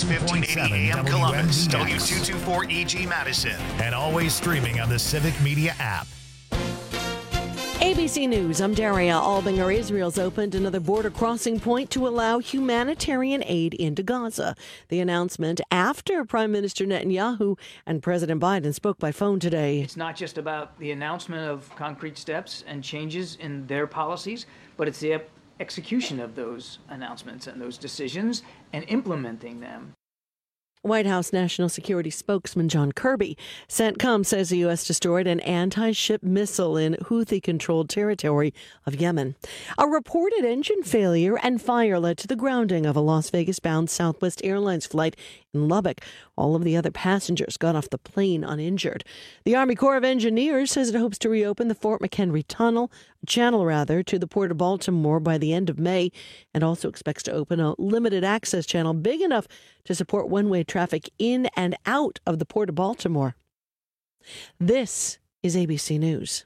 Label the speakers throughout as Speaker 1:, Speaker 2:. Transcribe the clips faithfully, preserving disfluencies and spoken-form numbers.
Speaker 1: fifteen eighty A M Columbus, W two twenty-four E G Madison, and always streaming on the Civic Media app.
Speaker 2: A B C News, I'm Daria Albinger. Israel's opened another border crossing point to allow humanitarian aid into Gaza. The announcement after Prime Minister Netanyahu and President Biden spoke by phone today.
Speaker 3: It's not just about the announcement of concrete steps and changes in their policies, but it's the execution of those announcements and those decisions and implementing them.
Speaker 2: White House National Security spokesman John Kirby. CENTCOM says the U S destroyed an anti-ship missile in Houthi-controlled territory of Yemen. A reported engine failure and fire led to the grounding of a Las Vegas-bound Southwest Airlines flight in Lubbock. All of the other passengers got off the plane uninjured. The Army Corps of Engineers says it hopes to reopen the Fort McHenry Tunnel, channel rather, to the Port of Baltimore by the end of May, and also expects to open a limited access channel big enough to support one-way traffic in and out of the Port of Baltimore. This is A B C News.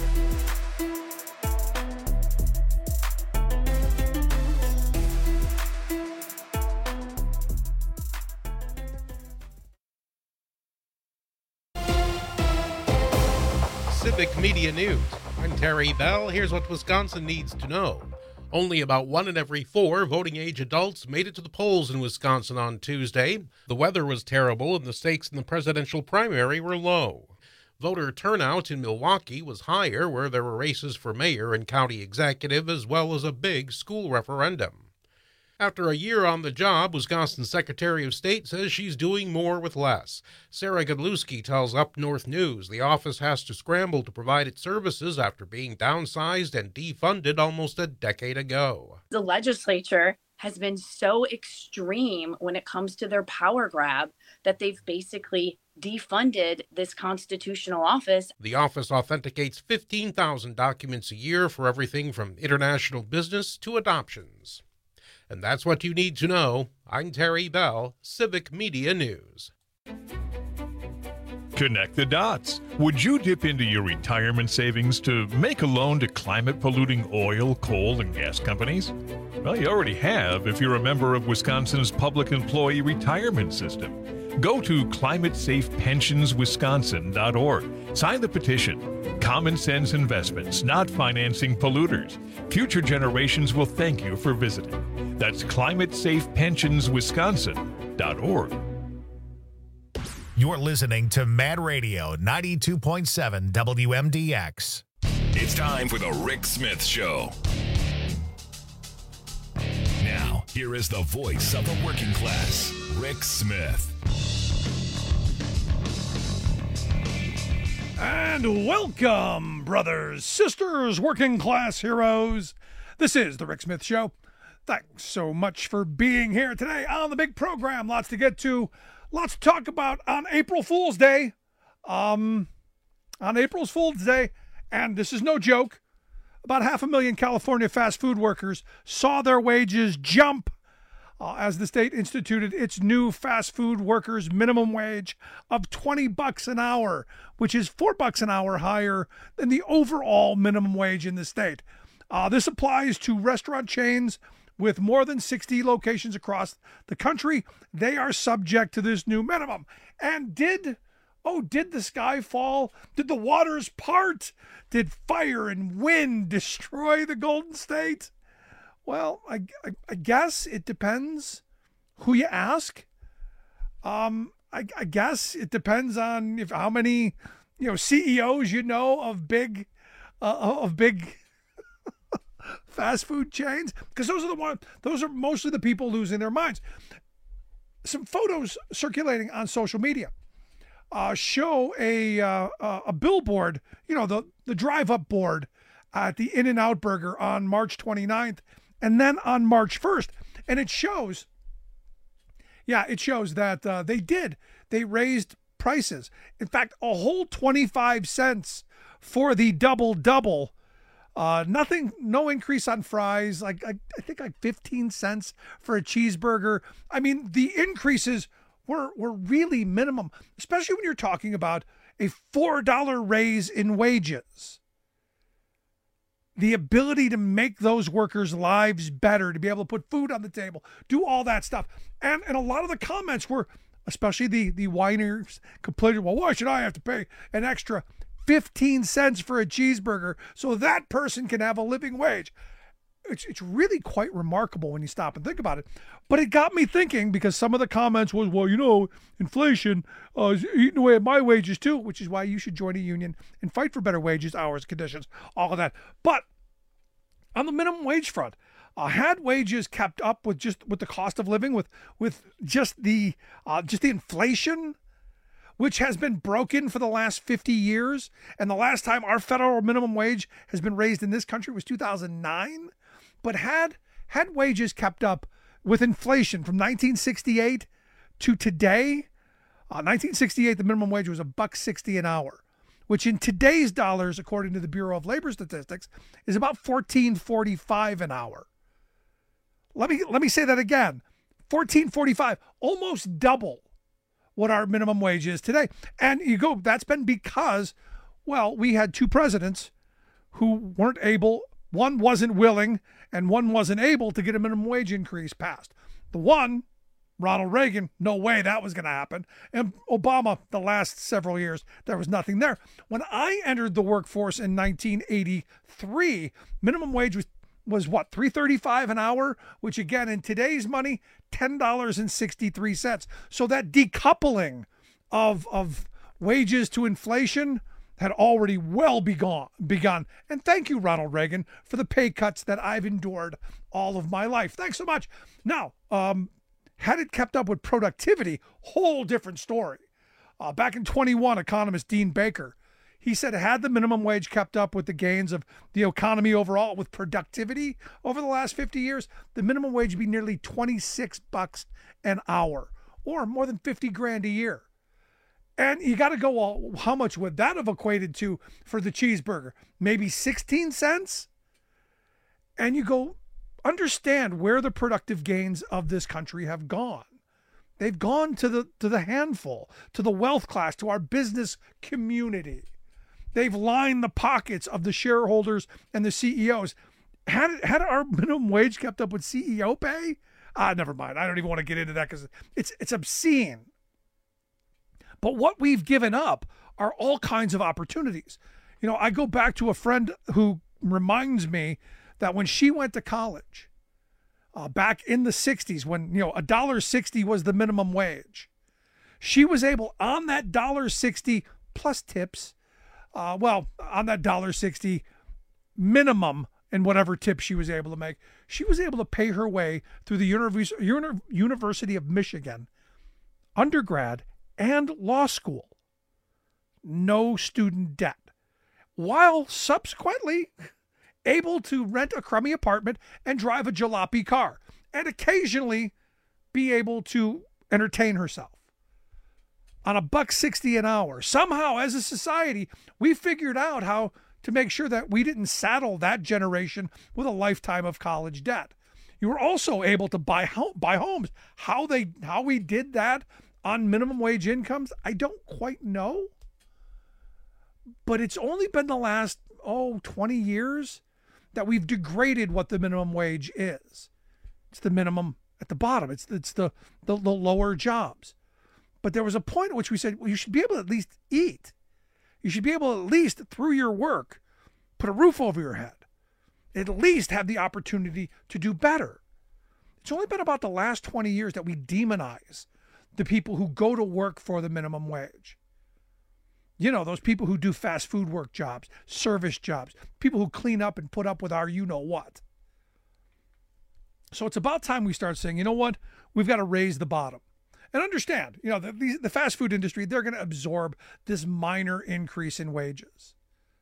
Speaker 4: Civic Media News. I'm Terry Bell. Here's what Wisconsin needs to know. Only about one in every four voting-age adults made it to the polls in Wisconsin on Tuesday. The weather was terrible and the stakes in the presidential primary were low. Voter turnout in Milwaukee was higher, where there were races for mayor and county executive, as well as a big school referendum. After a year on the job, Wisconsin's Secretary of State says she's doing more with less. Sarah Godlewski tells Up North News the office has to scramble to provide its services after being downsized and defunded almost a decade ago.
Speaker 5: The legislature has been so extreme when it comes to their power grab that they've basically defunded this constitutional office.
Speaker 4: The office authenticates fifteen thousand documents a year for everything from international business to adoptions. And that's what you need to know. I'm Terry Bell, Civic Media News.
Speaker 6: Connect the dots. Would you dip into your retirement savings to make a loan to climate-polluting oil, coal, and gas companies? Well, you already have if you're a member of Wisconsin's Public Employee Retirement System. Go to climate safe pensions wisconsin dot org. Sign the petition. Common sense investments, not financing polluters. Future generations will thank you for visiting. That's climate safe pensions wisconsin dot org.
Speaker 1: You're listening to Mad Radio ninety-two point seven W M D X.
Speaker 7: It's time for the Rick Smith Show. Now, here is the voice of the working class, Rick Smith.
Speaker 8: And welcome, brothers, sisters, working class heroes. This is the Rick Smith Show. Thanks so much for being here today on the big program. Lots to get to, lots to talk about on April Fool's Day. Um, on April Fool's Day, and this is no joke, about half a million California fast food workers saw their wages jump Uh, as the state instituted its new fast food workers minimum wage of twenty bucks an hour, which is four bucks an hour higher than the overall minimum wage in the state. Uh, this applies to restaurant chains with more than sixty locations across the country. They are subject to this new minimum. And did, oh, did the sky fall? Did the waters part? Did fire and wind destroy the Golden State? Well, I, I, I guess it depends who you ask. Um, I, I guess it depends on if how many, you know, C E Os you know of big, uh, of big fast food chains, because those are the one. Those are mostly the people losing their minds. Some photos circulating on social media uh, show a uh, a billboard, you know, the the drive-up board at the In-N-Out Burger on March twenty-ninth. And then on March first, and it shows, yeah, it shows that uh, they did. They raised prices. In fact, a whole twenty-five cents for the double-double. Uh, nothing, no increase on fries. Like I, I think like fifteen cents for a cheeseburger. I mean, the increases were were really minimum, especially when you're talking about a four dollar raise in wages. the ability to make those workers' lives better, to be able to put food on the table, do all that stuff. And and a lot of the comments were, especially the, the whiners, complaining, well, why should I have to pay an extra fifteen cents for a cheeseburger so that person can have a living wage? It's, it's really quite remarkable when you stop and think about it. But it got me thinking, because some of the comments was, well, you know, inflation uh, is eating away at my wages too, which is why you should join a union and fight for better wages, hours, conditions, all of that. But on the minimum wage front, uh, had wages kept up with just with the cost of living, with with just the uh, just the inflation, which has been broken for the last fifty years, and the last time our federal minimum wage has been raised in this country was two thousand nine. But had had wages kept up with inflation from nineteen sixty-eight to today, uh, nineteen sixty-eight, the minimum wage was a buck sixty an hour, which in today's dollars, according to the Bureau of Labor Statistics, is about fourteen forty-five an hour. Let me let me say that again, fourteen forty-five, almost double what our minimum wage is today. And you go, that's been because, well, we had two presidents who weren't able. One wasn't willing and one wasn't able to get a minimum wage increase passed. The one, Ronald Reagan, no way that was going to happen. And Obama, the last several years, there was nothing there. When I entered the workforce in nineteen eighty-three, minimum wage was, was what, three thirty-five an hour, which again, in today's money, ten dollars and sixty-three cents. So that decoupling of, of wages to inflation had already well begun, begun. And thank you, Ronald Reagan, for the pay cuts that I've endured all of my life. Thanks so much. Now, um, had it kept up with productivity, whole different story. Uh, back in twenty-one, economist Dean Baker, he said, had the minimum wage kept up with the gains of the economy overall, with productivity over the last fifty years, the minimum wage would be nearly twenty-six bucks an hour, or more than fifty grand a year. And you got to go, well, how much would that have equated to for the cheeseburger? Maybe sixteen cents? And you go, understand where the productive gains of this country have gone. They've gone to the to the handful, to the wealth class, to our business community. They've lined the pockets of the shareholders and the C E Os. Had, had our minimum wage kept up with C E O pay? Ah, never mind. I don't even want to get into that because it's it's obscene. But what we've given up are all kinds of opportunities. You know, I go back to a friend who reminds me that when she went to college, uh, back in the sixties, when, you know, a dollar sixty was the minimum wage, she was able, on that dollar sixty plus tips, uh, well, on that dollar sixty minimum and whatever tips she was able to make, she was able to pay her way through the Univers- Uni- University of Michigan, undergrad, and law school. No student debt. While subsequently able to rent a crummy apartment and drive a jalopy car, and occasionally be able to entertain herself on a buck sixty an hour. Somehow, as a society, we figured out how to make sure that we didn't saddle that generation with a lifetime of college debt. You were also able to buy home, buy homes. How they how we did that on minimum wage incomes, I don't quite know. But it's only been the last, oh, twenty years that we've degraded what the minimum wage is. It's the minimum at the bottom. It's it's the, the, the lower jobs. But there was a point at which we said, well, you should be able to at least eat. You should be able to at least, through your work, put a roof over your head. At least have the opportunity to do better. It's only been about the last twenty years that we demonize the people who go to work for the minimum wage. You know, those people who do fast food work jobs, service jobs, people who clean up and put up with our you-know-what. So it's about time we start saying, you know what, we've got to raise the bottom. And understand, you know, the, the, the fast food industry, they're going to absorb this minor increase in wages.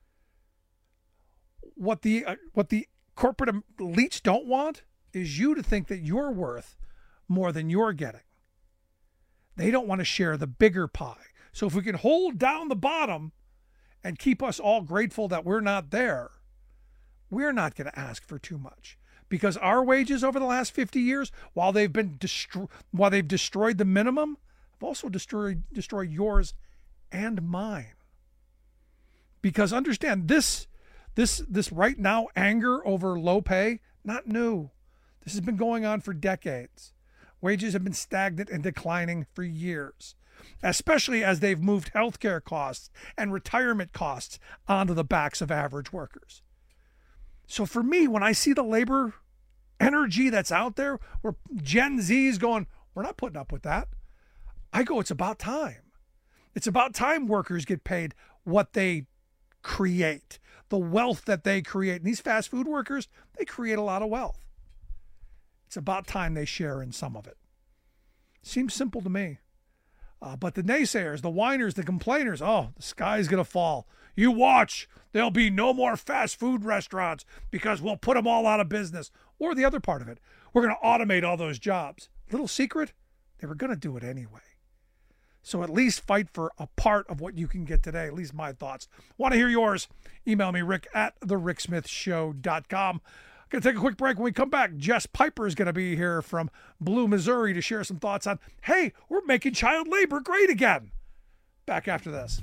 Speaker 8: What the uh, what the corporate elites don't want is you to think that you're worth more than you're getting. They don't want to share the bigger pie. So if we can hold down the bottom and keep us all grateful that we're not there, we're not going to ask for too much. Because our wages over the last fifty years, while they've been destro- while they've destroyed the minimum, have also destroyed destroyed yours and mine. Because understand this, This this right now anger over low pay, not new. This has been going on for decades. Wages have been stagnant and declining for years, especially as they've moved healthcare costs and retirement costs onto the backs of average workers. So for me, when I see the labor energy that's out there, where Gen Z is going, we're not putting up with that, I go, it's about time. It's about time workers get paid what they create, the wealth that they create. And these fast food workers, they create a lot of wealth. It's about time they share in some of it. Seems simple to me. Uh, but the naysayers, the whiners, the complainers, oh, the sky's going to fall. You watch. There'll be no more fast food restaurants because we'll put them all out of business. Or the other part of it, we're going to automate all those jobs. Little secret, they were going to do it anyway. So at least fight for a part of what you can get today. At least my thoughts. Want to hear yours? Email me, Rick at the rick smith show dot com. Going to take a quick break. When we come back, Jess Piper is going to be here from Blue, Missouri to share some thoughts on, hey, we're making child labor great again. Back after this.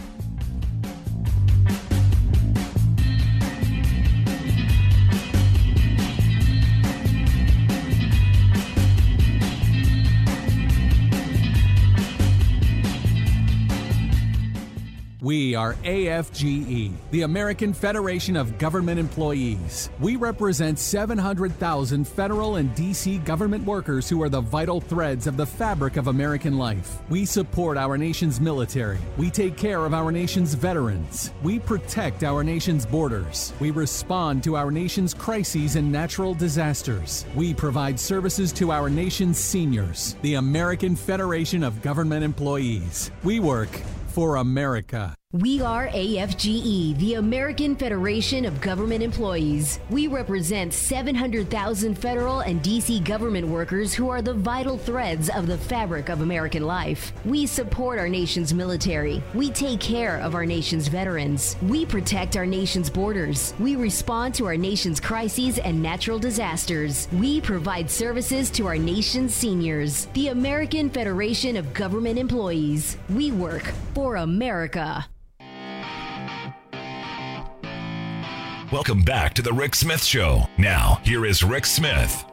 Speaker 9: We are A F G E, the American Federation of Government Employees. We represent seven hundred thousand federal and D C government workers who are the vital threads of the fabric of American life. We support our nation's military. We take care of our nation's veterans. We protect our nation's borders. We respond to our nation's crises and natural disasters. We provide services to our nation's seniors. The American Federation of Government Employees. We work for America.
Speaker 10: We are A F G E, the American Federation of Government Employees. We represent seven hundred thousand federal and D C government workers who are the vital threads of the fabric of American life. We support our nation's military. We take care of our nation's veterans. We protect our nation's borders. We respond to our nation's crises and natural disasters. We provide services to our nation's seniors. The American Federation of Government Employees. We work for America.
Speaker 7: Welcome back to the Rick Smith Show. Now, here is Rick Smith.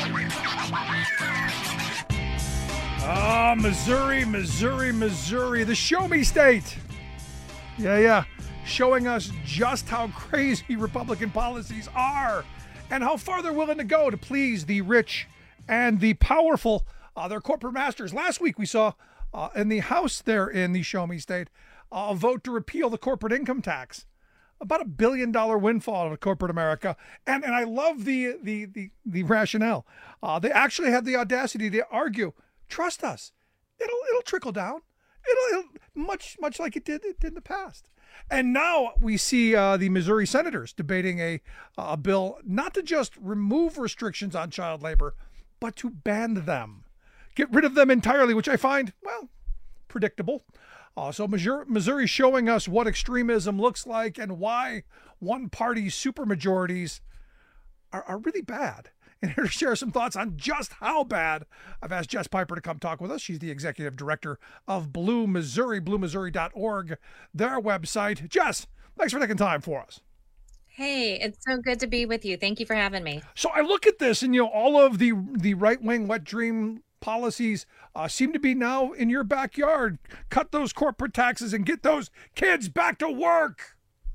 Speaker 8: Ah, Missouri, Missouri, Missouri, the show me state. Yeah, yeah, showing us just how crazy Republican policies are and how far they're willing to go to please the rich and the powerful, uh, their corporate masters. Last week we saw uh, in the House there in the show me state uh, a vote to repeal the corporate income tax. About a billion dollar windfall to corporate America. And and I love the the the, the rationale. Uh, they actually had the audacity to argue, trust us, it'll it'll trickle down. It'll, it'll much much like it did, it did in the past. And now we see uh, the Missouri senators debating a a bill not to just remove restrictions on child labor, but to ban them. Get rid of them entirely, which I find, well, predictable. Uh, so Missouri showing us what extremism looks like and why one-party supermajorities are, are really bad. And here to share some thoughts on just how bad, I've asked Jess Piper to come talk with us. She's the executive director of Blue Missouri, blue missouri dot org, their website. Jess, thanks for taking time for us.
Speaker 11: Hey, it's so good to be with you. Thank you for having me.
Speaker 8: So I look at this and, you know, all of the, the right-wing wet dream policies uh, seem to be now in your backyard. Cut those corporate taxes and get those kids back to work.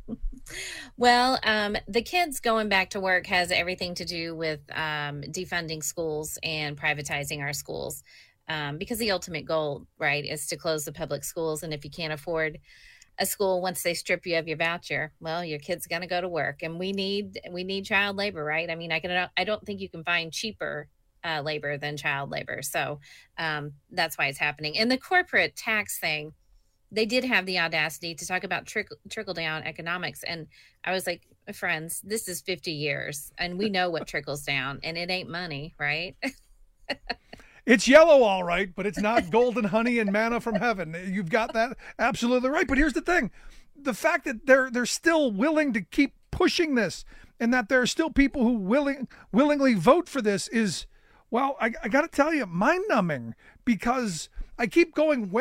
Speaker 11: Well, um, the kids going back to work has everything to do with um, defunding schools and privatizing our schools, um, because the ultimate goal, right, is to close the public schools. And if you can't afford a school once they strip you of your voucher, well, your kid's going to go to work. And we need we need child labor, right? I mean, I can I don't think you can find cheaper Uh, labor than child labor. So um, that's why it's happening. And the corporate tax thing, they did have the audacity to talk about trickle, trickle down economics. And I was like, friends, this is fifty years and we know what trickles down and it ain't money, right?
Speaker 8: It's yellow, all right, but it's not golden honey and manna from heaven. You've got that absolutely right. But here's the thing. The fact that they're they're still willing to keep pushing this and that there are still people who willing willingly vote for this is, well, I, I got to tell you, mind-numbing, because I keep going, when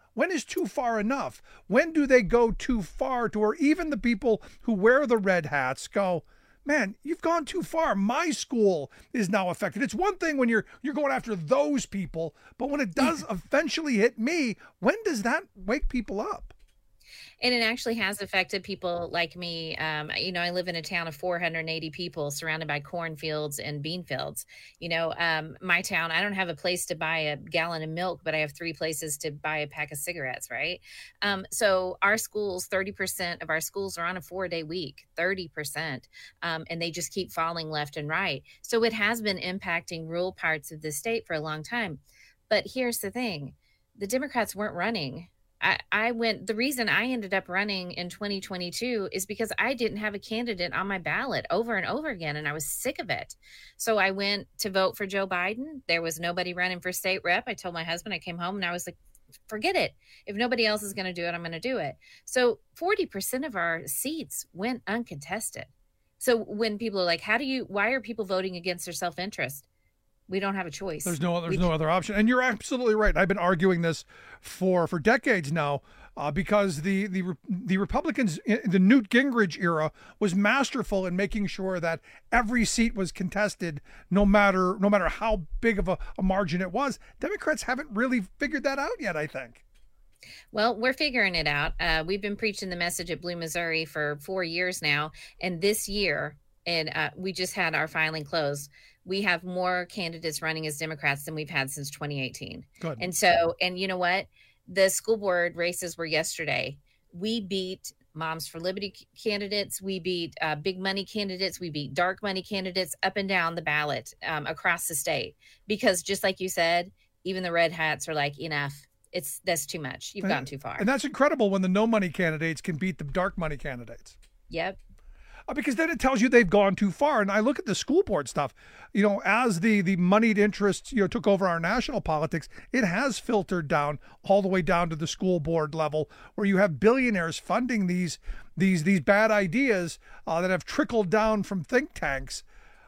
Speaker 8: When is too far enough? When do they go too far to where even the people who wear the red hats go, man, you've gone too far. My school is now affected. It's one thing when you're you're going after those people, but when it does eventually hit me, when does that wake people up?
Speaker 11: And it actually has affected people like me. Um, you know, I live in a town of four hundred eighty people surrounded by cornfields and bean fields. You know, um, my town, I don't have a place to buy a gallon of milk, but I have three places to buy a pack of cigarettes, right? Um, so our schools, thirty percent of our schools are on a four-day week, thirty percent. Um, and they just keep falling left and right. So it has been impacting rural parts of the state for a long time. But here's the thing. The Democrats weren't running. I, I went, the reason I ended up running in twenty twenty-two is because I didn't have a candidate on my ballot over and over again, and I was sick of it. So I went to vote for Joe Biden. There was nobody running for state rep. I told my husband, I came home and I was like, forget it. If nobody else is going to do it, I'm going to do it. So forty percent of our seats went uncontested. So when people are like, how do you, why are people voting against their self-interest? We don't have a choice.
Speaker 8: There's no there's
Speaker 11: we,
Speaker 8: no other option. And you're absolutely right. I've been arguing this for for decades now uh, because the the the Republicans, the Newt Gingrich era, was masterful in making sure that every seat was contested, no matter no matter how big of a, a margin it was. Democrats haven't really figured that out yet, I think.
Speaker 11: Well, we're figuring it out. Uh, we've been preaching the message at Blue Missouri for four years now. And this year, and uh, we just had our filing close, we have more candidates running as Democrats than we've had since twenty eighteen.
Speaker 8: Good.
Speaker 11: And so, and you know what? The school board races were yesterday. We beat Moms for Liberty candidates. We beat uh, big money candidates. We beat dark money candidates up and down the ballot um, across the state. Because just like you said, even the red hats are like, enough. It's that's too much. You've
Speaker 8: and,
Speaker 11: gone too far.
Speaker 8: And that's incredible when the no money candidates can beat the dark money candidates.
Speaker 11: Yep.
Speaker 8: Because then it tells you they've gone too far. And I look at the school board stuff, you know, as the the moneyed interests, you know, took over our national politics, it has filtered down all the way down to the school board level, where you have billionaires funding these these these bad ideas uh, that have trickled down from think tanks.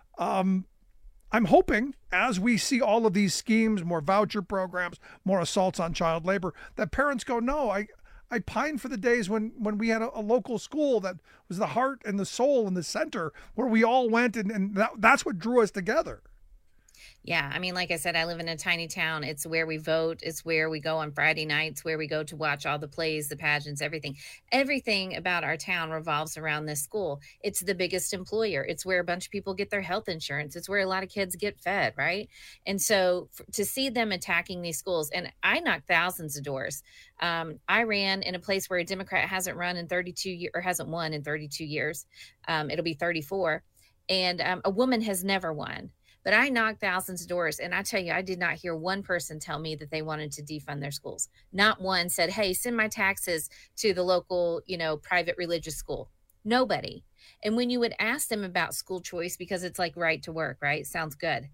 Speaker 8: Um, I'm hoping as we see all of these schemes, more voucher programs, more assaults on child labor, that parents go, no, I I pine for the days when, when we had a, a local school that was the heart and the soul and the center where we all went, and, and that, that's what drew us together.
Speaker 11: Yeah. I mean, like I said, I live in a tiny town. It's where we vote. It's where we go on Friday nights, where we go to watch all the plays, the pageants, everything. Everything about our town revolves around this school. It's the biggest employer. It's where a bunch of people get their health insurance. It's where a lot of kids get fed, right? And so f- to see them attacking these schools, and I knocked thousands of doors. Um, I ran in a place where a Democrat hasn't run in thirty-two years, or hasn't won in thirty-two years. Um, it'll be thirty-four. And um, a woman has never won. But I knocked thousands of doors, and I tell you, I did not hear one person tell me that they wanted to defund their schools. Not one said, hey, send my taxes to the local, you know, private religious school. Nobody. And when you would ask them about school choice, because it's like right to work, right? Sounds good.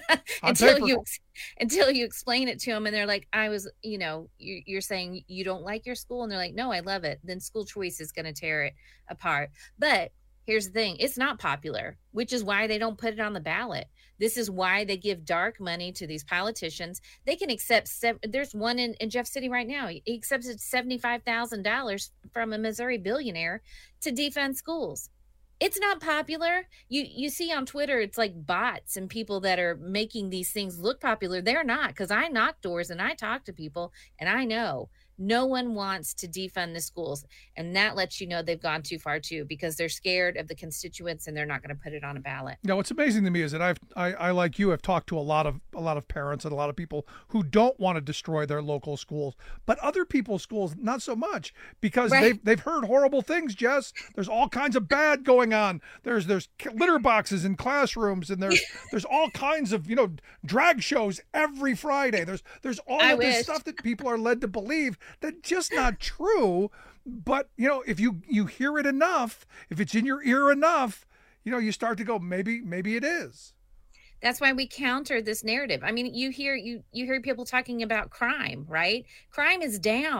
Speaker 11: until you until you explain it to them, and they're like, I was, you know, you, you're saying you don't like your school, and they're like, no, I love it. Then school choice is going to tear it apart. But here's the thing, it's not popular, which is why they don't put it on the ballot. This is why they give dark money to these politicians. They can accept, sev- there's one in, in Jeff City right now. He accepted seventy-five thousand dollars from a Missouri billionaire to defund schools. It's not popular. You you see on Twitter, it's like bots and people that are making these things look popular. They're not, because I knock doors and I talk to people, and I know no one wants to defund the schools. And that lets you know they've gone too far too, because they're scared of the constituents and they're not going to put it on a ballot.
Speaker 8: Now, what's amazing to me is that I've, I, I, like you, have talked to a lot of, a lot of parents and a lot of people who don't want to destroy their local schools, but other people's schools, not so much, because right. they've, they've heard horrible things, Jess. There's all kinds of bad going on. There's, there's litter boxes in classrooms, and there's, there's all kinds of, you know, drag shows every Friday. There's, there's all I of wish. this stuff that people are led to believe that's just not true. But, you know, if you, you hear it enough, if it's in your ear enough, you know, you start to go, maybe, maybe it is.
Speaker 11: That's why we counter this narrative. I mean, you hear you you hear people talking about crime, right? Crime is down.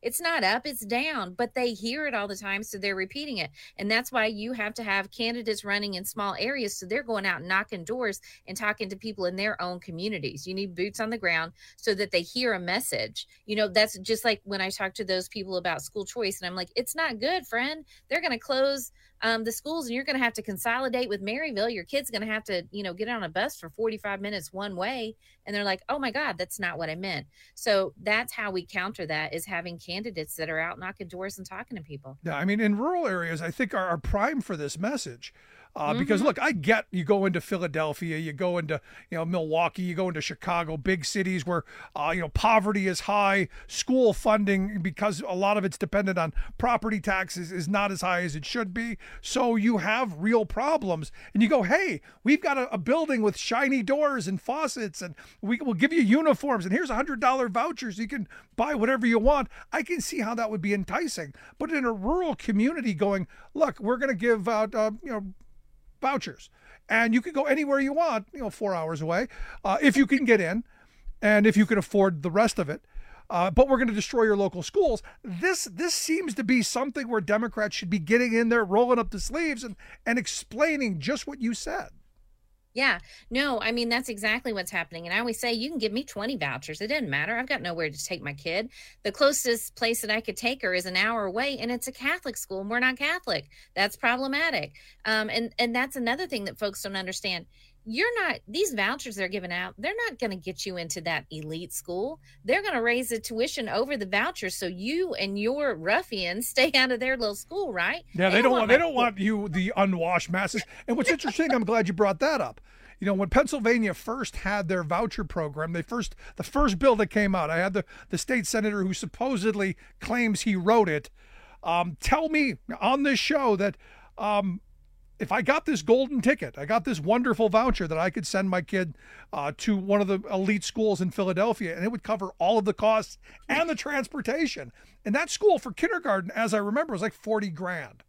Speaker 11: It's not up, it's down, but they hear it all the time, so they're repeating it. And that's why you have to have candidates running in small areas, so they're going out and knocking doors and talking to people in their own communities. You need boots on the ground so that they hear a message. You know, that's just like when I talk to those people about school choice, and I'm like, it's not good, friend. They're going to close um, the schools, and you're going to have to consolidate with Maryville. Your kid's going to have to, you know, get on a bus for forty-five minutes one way. And they're like, oh my God, that's not what I meant. So that's how we counter that, is having candidates that are out knocking doors and talking to people.
Speaker 8: Yeah, I mean, in rural areas, I think are, are prime for this message. Uh,
Speaker 11: Mm-hmm.
Speaker 8: Because look, I get you go into Philadelphia, you go into, you know, Milwaukee, you go into Chicago, big cities where, uh, you know, poverty is high, school funding, because a lot of it's dependent on property taxes, is not as high as it should be. So you have real problems, and you go, hey, we've got a, a building with shiny doors and faucets, and we will give you uniforms, and here's a hundred dollar vouchers. You can buy whatever you want. I can see how that would be enticing. But in a rural community, going, look, we're going to give out, uh, you know, vouchers, and you can go anywhere you want, you know, four hours away, uh, if you can get in, and if you can afford the rest of it. Uh, but we're going to destroy your local schools. This this seems to be something where Democrats should be getting in there, rolling up the sleeves, and and explaining just what you said.
Speaker 11: Yeah, no, I mean, that's exactly what's happening. And I always say, you can give me twenty vouchers. It doesn't matter. I've got nowhere to take my kid. The closest place that I could take her is an hour away, and it's a Catholic school, and we're not Catholic. That's problematic. Um, and, and that's another thing that folks don't understand. You're not, these vouchers they're giving out, they're not going to get you into that elite school. They're going to raise the tuition over the vouchers so you and your ruffians stay out of their little school, right?
Speaker 8: Yeah, they, they don't want, they don't want you, the unwashed masses. And what's interesting, I'm glad you brought that up. You know, when Pennsylvania first had their voucher program, they first the first bill that came out, I had the, the state senator who supposedly claims he wrote it, um, tell me on this show that um, if I got this golden ticket, I got this wonderful voucher that I could send my kid uh, to one of the elite schools in Philadelphia, and it would cover all of the costs and the transportation. And that school for kindergarten, as I remember, was like forty grand.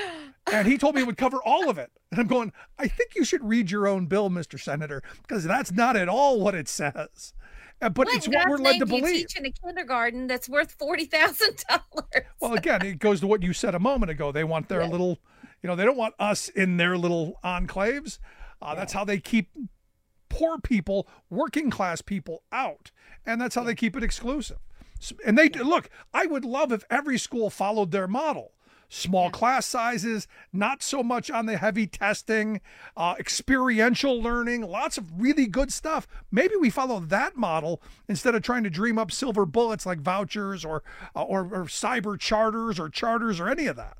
Speaker 8: And he told me it would cover all of it. And I'm going, I think you should read your own bill, Mister Senator, because that's not at all what it says. Uh, But
Speaker 11: What
Speaker 8: it's
Speaker 11: in
Speaker 8: what we're
Speaker 11: God's
Speaker 8: led
Speaker 11: name
Speaker 8: to
Speaker 11: do you
Speaker 8: believe.
Speaker 11: teach in a kindergarten that's worth forty thousand dollars?
Speaker 8: Well, again, it goes to what you said a moment ago. They want their
Speaker 11: Yes.
Speaker 8: little, you know, they don't want us in their little enclaves. Uh, That's how they keep poor people, working class people out. And that's how they keep it exclusive. S- And they do, look, I would love if every school followed their model. Small class sizes, not so much on the heavy testing, uh, experiential learning, lots of really good stuff. Maybe we follow that model instead of trying to dream up silver bullets like vouchers or, uh, or, or cyber charters or charters or any of that.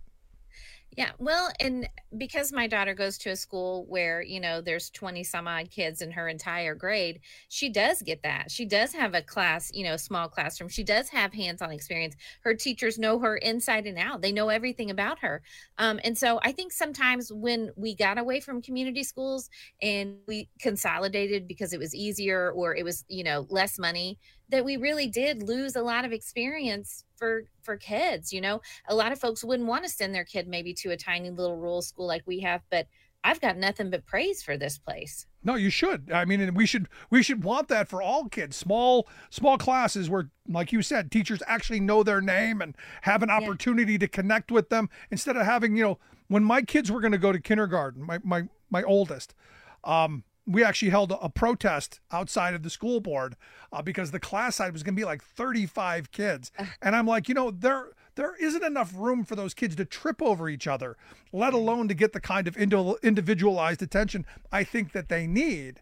Speaker 11: Yeah, well, and because my daughter goes to a school where, you know, there's twenty some odd kids in her entire grade, she does get that. She does have a class, you know, small classroom. She does have hands-on experience. Her teachers know her inside and out. They know everything about her. Um, and so I think sometimes when we got away from community schools and we consolidated because it was easier or it was, you know, less money, that we really did lose a lot of experience for for kids. You know, a lot of folks wouldn't want to send their kid maybe to a tiny little rural school like we have, but I've got nothing but praise for this place.
Speaker 8: No, you should. I mean, and we should we should want that for all kids. Small small classes where, like you said, teachers actually know their name and have an opportunity to connect with them instead of having, you know, when my kids were going to go to kindergarten, my my my oldest, um, we actually held a, a protest outside of the school board uh, because the class size was going to be like thirty-five kids, and I'm like, you know, there. There isn't enough room for those kids to trip over each other, let alone to get the kind of indi- individualized attention I think that they need.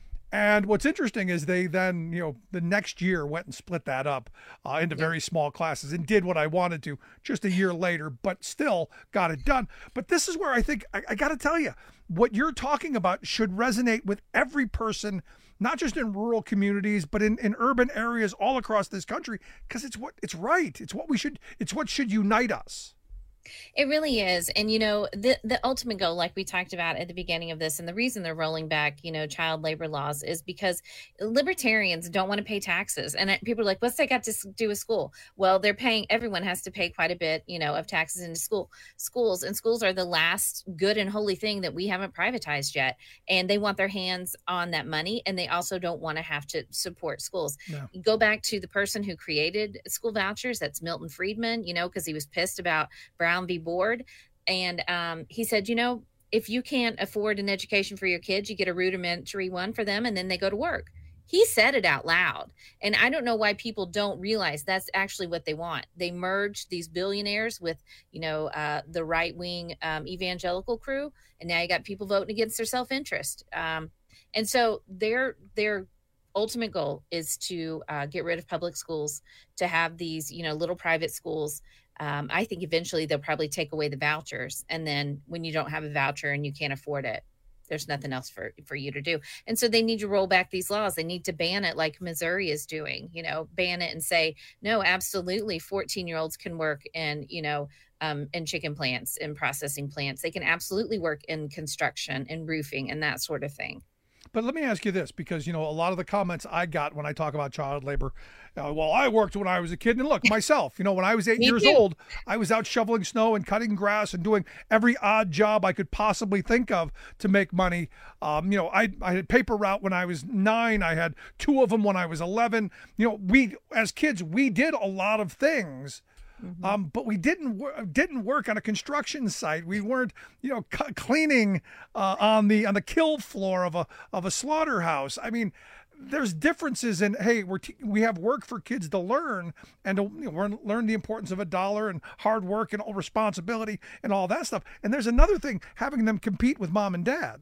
Speaker 8: And what's interesting is they then, you know, the next year went and split that up uh, into very small classes and did what I wanted to just a year later, but still got it done. But this is where I think, I, I got to tell you, what you're talking about should resonate with every person, not just in rural communities, but in, in urban areas all across this country, because it's what it's right. It's what we should, it's what should unite us.
Speaker 11: It really is. And, you know, the, the ultimate goal, like we talked about at the beginning of this, and the reason they're rolling back, you know, child labor laws is because libertarians don't want to pay taxes. And people are like, what's that got to do with school? Well, they're paying, everyone has to pay quite a bit, you know, of taxes into school schools. And schools are the last good and holy thing that we haven't privatized yet. And they want their hands on that money. And they also don't want to have to support schools.
Speaker 8: No.
Speaker 11: Go back to the person who created school vouchers. That's Milton Friedman, you know, because he was pissed about Brown v. Board. And um, he said, you know, if you can't afford an education for your kids, you get a rudimentary one for them and then they go to work. He said it out loud. And I don't know why people don't realize that's actually what they want. They merge these billionaires with, you know, uh, the right wing um, evangelical crew. And now you got people voting against their self-interest. Um, and so their, their ultimate goal is to uh, get rid of public schools, to have these, you know, little private schools. Um, I think eventually they'll probably take away the vouchers. And then when you don't have a voucher and you can't afford it, there's nothing else for, for you to do. And so they need to roll back these laws. They need to ban it like Missouri is doing, you know, ban it and say, no, absolutely. fourteen year olds can work in, you know, um, in chicken plants and processing plants. They can absolutely work in construction and roofing and that sort of thing.
Speaker 8: But let me ask you this, because, you know, a lot of the comments I got when I talk about child labor, uh, well, I worked when I was a kid. And look, myself, you know, when I was eight years
Speaker 11: too.
Speaker 8: old, I was out shoveling snow and cutting grass and doing every odd job I could possibly think of to make money. Um, you know, I, I had paper route when I was nine. I had two of them when I was eleven. You know, we, as kids, we did a lot of things. Mm-hmm. Um, but we didn't wor- didn't work on a construction site. We weren't, you know, c- cleaning uh, on the on the kill floor of a of a slaughterhouse. I mean, there's differences in, hey, we're t- we have work for kids to learn and to, you know, learn the importance of a dollar and hard work and all responsibility and all that stuff. And there's another thing, having them compete with mom and dad.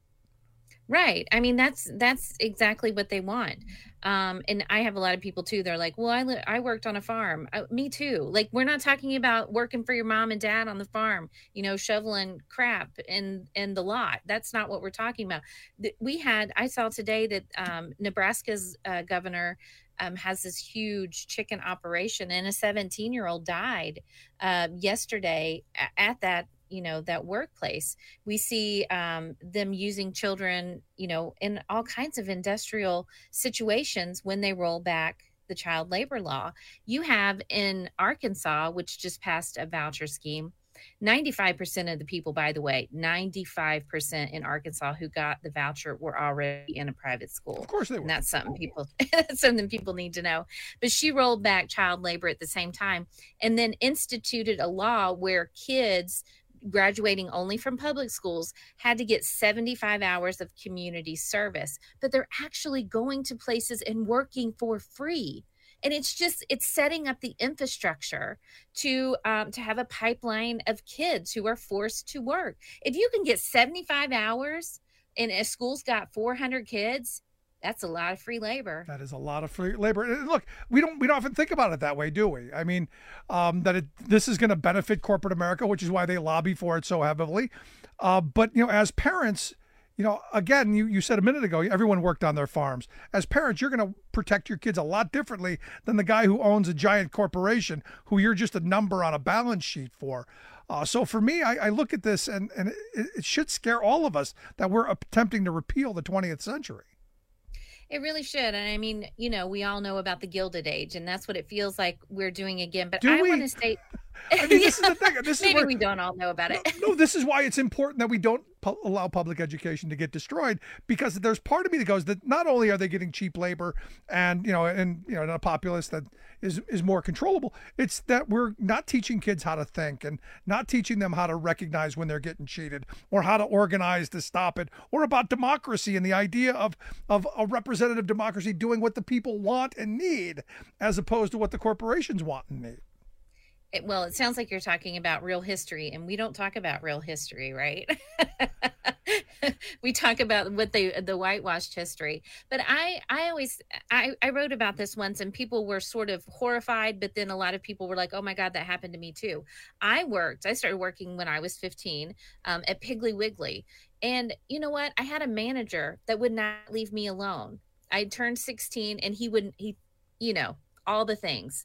Speaker 11: Right. I mean, that's that's exactly what they want. Um, and I have a lot of people, too. They're like, well, I, li- I worked on a farm. Uh, me, too. Like, we're not talking about working for your mom and dad on the farm, you know, shoveling crap in, in the lot. That's not what we're talking about. We had I saw today that um, Nebraska's uh, governor um, has this huge chicken operation, and a seventeen year old died uh, yesterday at that. you know, that workplace. We see um, them using children, you know, in all kinds of industrial situations when they roll back the child labor law. You have in Arkansas, which just passed a voucher scheme, ninety-five percent of the people, by the way, ninety-five percent in Arkansas who got the voucher were already in a private school.
Speaker 8: Of course they were.
Speaker 11: And that's something people, that's something people need to know. But she rolled back child labor at the same time and then instituted a law where kids graduating only from public schools had to get seventy-five hours of community service, but they're actually going to places and working for free. And it's just, it's setting up the infrastructure to um, to have a pipeline of kids who are forced to work. If you can get seventy-five hours and a school's got four hundred kids, that's a lot of free labor.
Speaker 8: That is a lot of free labor. And look, we don't we don't often think about it that way, do we? I mean, um, that it, this is going to benefit corporate America, which is why they lobby for it so heavily. Uh, but, you know, as parents, you know, again, you, you said a minute ago, everyone worked on their farms. As parents, you're going to protect your kids a lot differently than the guy who owns a giant corporation who you're just a number on a balance sheet for. Uh, so for me, I, I look at this and, and it, it should scare all of us that we're attempting to repeal the twentieth century.
Speaker 11: It really should. And I mean, you know, we all know about the Gilded Age, and that's what it feels like we're doing again. But
Speaker 8: Do
Speaker 11: I
Speaker 8: we?
Speaker 11: want to say,
Speaker 8: I mean, this is the thing. This is
Speaker 11: maybe
Speaker 8: where,
Speaker 11: we don't all know about it.
Speaker 8: No, no, this is why it's important that we don't pu- allow public education to get destroyed, because there's part of me that goes that not only are they getting cheap labor and, you know, and, you know, a populace that is, is more controllable, it's that we're not teaching kids how to think and not teaching them how to recognize when they're getting cheated or how to organize to stop it, or about democracy and the idea of, of a representative democracy doing what the people want and need as opposed to what the corporations want and need.
Speaker 11: It, well, it sounds like you're talking about real history, and we don't talk about real history, right? We talk about what they the whitewashed history. But I, I always, I, I wrote about this once, and people were sort of horrified, but then a lot of people were like, "Oh my God, that happened to me too." I worked. I started working when I was fifteen um, at Piggly Wiggly, and you know what? I had a manager that would not leave me alone. I turned sixteen, and he wouldn't. He, you know, all the things.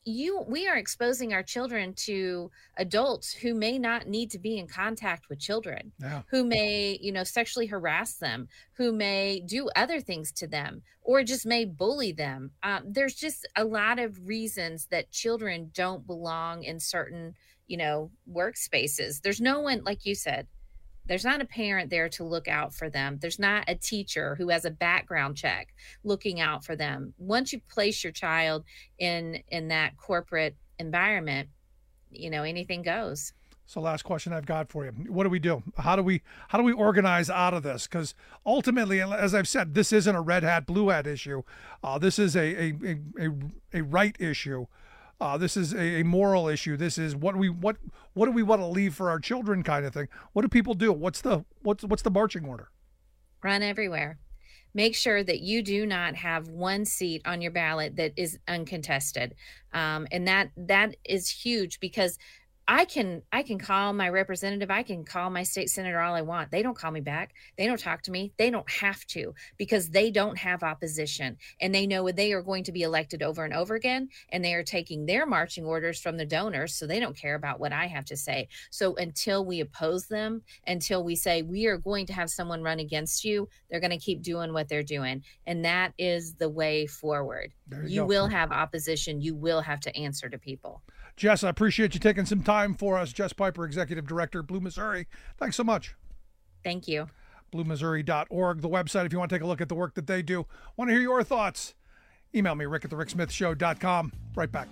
Speaker 11: you we are exposing our children to adults who may not need to be in contact with children,
Speaker 8: yeah.
Speaker 11: who may, you know, sexually harass them, who may do other things to them, or just may bully them. Um, there's just a lot of reasons that children don't belong in certain, you know, workspaces. There's no one, like you said, there's not a parent there to look out for them. There's not a teacher who has a background check looking out for them. Once you place your child in in that corporate environment, you know, anything goes.
Speaker 8: So last question I've got for you. What do we do? How do we how do we organize out of this? Because ultimately, as I've said, this isn't a red hat, blue hat issue. Uh, this is a a, a, a, a right issue. Uh, this is a, a moral issue. This is what we what what do we want to leave for our children, kind of thing. What do people do? What's the what's what's the marching order?
Speaker 11: Run everywhere. Make sure that you do not have one seat on your ballot that is uncontested, um, and that that is huge because I can I can call my representative, I can call my state senator all I want. They don't call me back. They don't talk to me. They don't have to because they don't have opposition. And they know they are going to be elected over and over again. And they are taking their marching orders from the donors. So they don't care about what I have to say. So until we oppose them, until we say we are going to have someone run against you, they're going to keep doing what they're doing. And that is the way forward.
Speaker 8: There you
Speaker 11: You
Speaker 8: go.
Speaker 11: will have opposition. You will have to answer to people.
Speaker 8: Jess, I appreciate you taking some time for us. Jess Piper, Executive Director, Blue Missouri. Thanks so much.
Speaker 11: Thank you.
Speaker 8: blue missouri dot org, the website, if you want to take a look at the work that they do. Want to hear your thoughts? Email me, rick at the rick smith show dot com. Right back.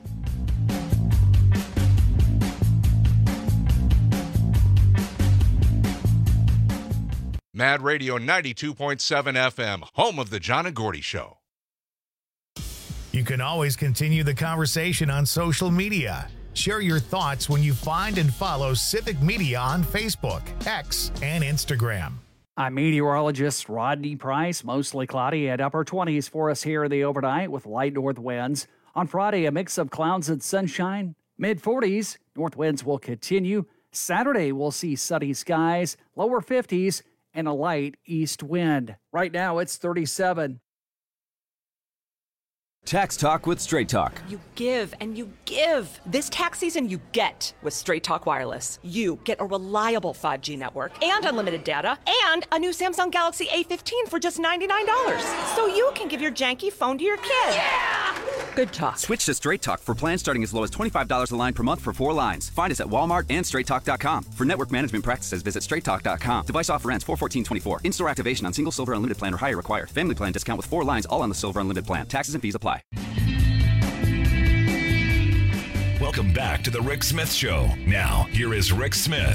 Speaker 12: Mad Radio ninety-two point seven F M, home of the John and Gordy Show.
Speaker 1: You can always continue the conversation on social media. Share your thoughts when you find and follow Civic Media on Facebook, X, and Instagram.
Speaker 13: I'm meteorologist Rodney Price. Mostly cloudy at upper twenties for us here in the overnight with light north winds. On Friday, a mix of clouds and sunshine. mid forties, north winds will continue. Saturday, we'll see sunny skies, lower fifties, and a light east wind. Right now, it's thirty-seven.
Speaker 14: Tax Talk with Straight Talk.
Speaker 15: You give and you give. This tax season, you get with Straight Talk Wireless. You get a reliable five G network and unlimited data and a new Samsung Galaxy A fifteen for just ninety-nine dollars. So you can give your janky phone to your kid. Yeah! Good talk.
Speaker 14: Switch to Straight Talk for plans starting as low as twenty-five dollars a line per month for four lines. Find us at Walmart and straight talk dot com. For network management practices, visit straight talk dot com. Device offer ends four fourteen twenty-four. In-store activation on single Silver Unlimited plan or higher required. Family plan discount with four lines all on the Silver Unlimited plan. Taxes and fees apply.
Speaker 7: Welcome back to the Rick Smith Show. Now, here is Rick Smith.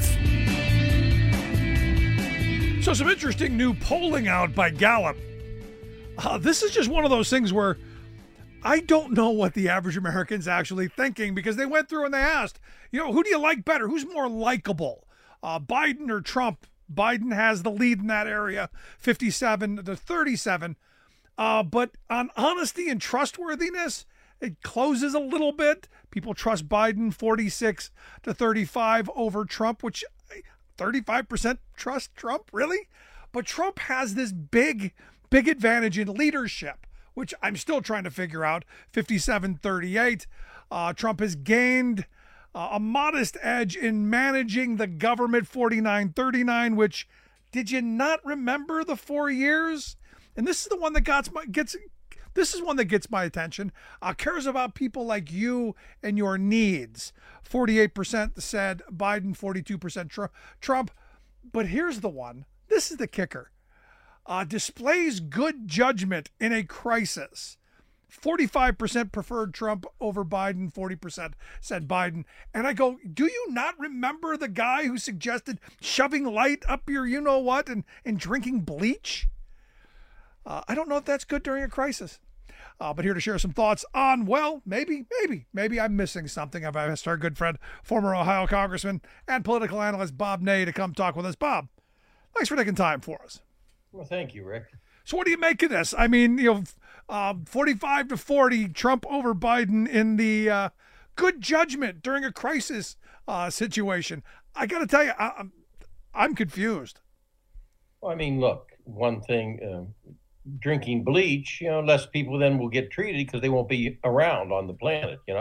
Speaker 8: So some interesting new polling out by Gallup. Uh, this is just one of those things where I don't know what the average American's actually thinking because they went through and they asked, you know, who do you like better? Who's more likable, uh, Biden or Trump? Biden has the lead in that area, fifty-seven to thirty-seven. Uh, but on honesty and trustworthiness, it closes a little bit. People trust Biden forty-six to thirty-five over Trump, which thirty-five percent trust Trump, really? But Trump has this big, big advantage in leadership, which I'm still trying to figure out, fifty-seven thirty-eight. Uh, Trump has gained uh, a modest edge in managing the government, forty-nine thirty-nine, which, did you not remember the four years? And this is the one that gets my, gets, this is one that gets my attention. Uh, cares about people like you and your needs. forty-eight percent said Biden, forty-two percent tr- Trump. But here's the one. This is the kicker. Uh, displays good judgment in a crisis. forty-five percent preferred Trump over Biden, forty percent said Biden. And I go, do you not remember the guy who suggested shoving light up your you-know-what and, and drinking bleach? Uh, I don't know if that's good during a crisis. Uh, but here to share some thoughts on, well, maybe, maybe, maybe I'm missing something. I've asked our good friend, former Ohio Congressman and political analyst Bob Ney to come talk with us. Bob, thanks for taking time for us.
Speaker 16: Well, thank you, Rick.
Speaker 8: So what do you make of this? I mean, you know, uh, forty-five to forty, Trump over Biden in the uh, good judgment during a crisis uh, situation. I got to tell you, I, I'm, I'm confused.
Speaker 16: Well, I mean, look, one thing, um, drinking bleach, you know, less people then will get treated because they won't be around on the planet, you know.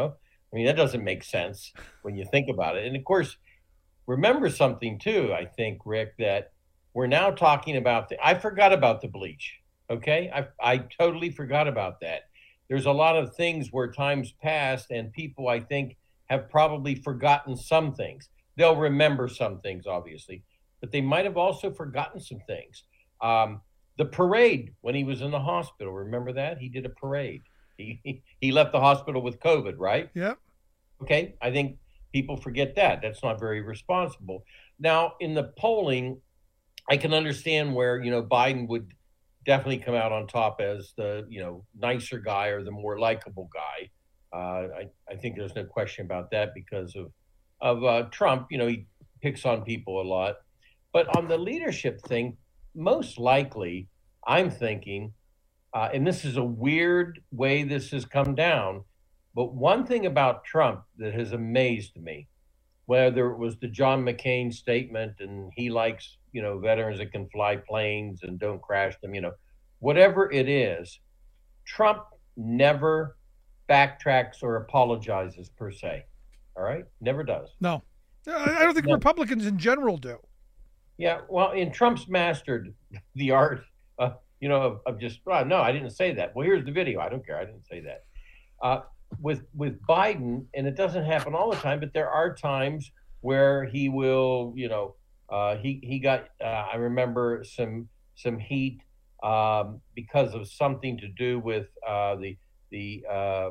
Speaker 16: I mean, that doesn't make sense when you think about it. And of course, remember something too, I think, Rick, that we're now talking about the, I forgot about the bleach. Okay. I, I totally forgot about that. There's a lot of things where times passed and people, I think, have probably forgotten some things. They'll remember some things, obviously, but they might have also forgotten some things. Um, the parade when he was in the hospital, remember that? He did a parade. He, he, he left the hospital with COVID, right?
Speaker 8: Yep.
Speaker 16: Okay. I think people forget that. That's not very responsible. Now, in the polling, I can understand where, you know, Biden would definitely come out on top as the, you know, nicer guy or the more likable guy. Uh, I, I think there's no question about that because of, of uh, Trump. You know, he picks on people a lot. But on the leadership thing, most likely, I'm thinking, uh, and this is a weird way this has come down, but one thing about Trump that has amazed me, whether it was the John McCain statement and he likes, you know, veterans that can fly planes and don't crash them, you know, whatever it is, Trump never backtracks or apologizes per se. All right? Never does.
Speaker 8: No. I don't think no. Republicans in general do.
Speaker 16: Yeah, well, and Trump's mastered the art, uh, you know, of, of just, well, no, I didn't say that. Well, here's the video. I don't care. I didn't say that. Uh, with with Biden, and it doesn't happen all the time, but there are times where he will, you know, uh, he he got, uh, I remember some some heat um, because of something to do with uh, the the uh,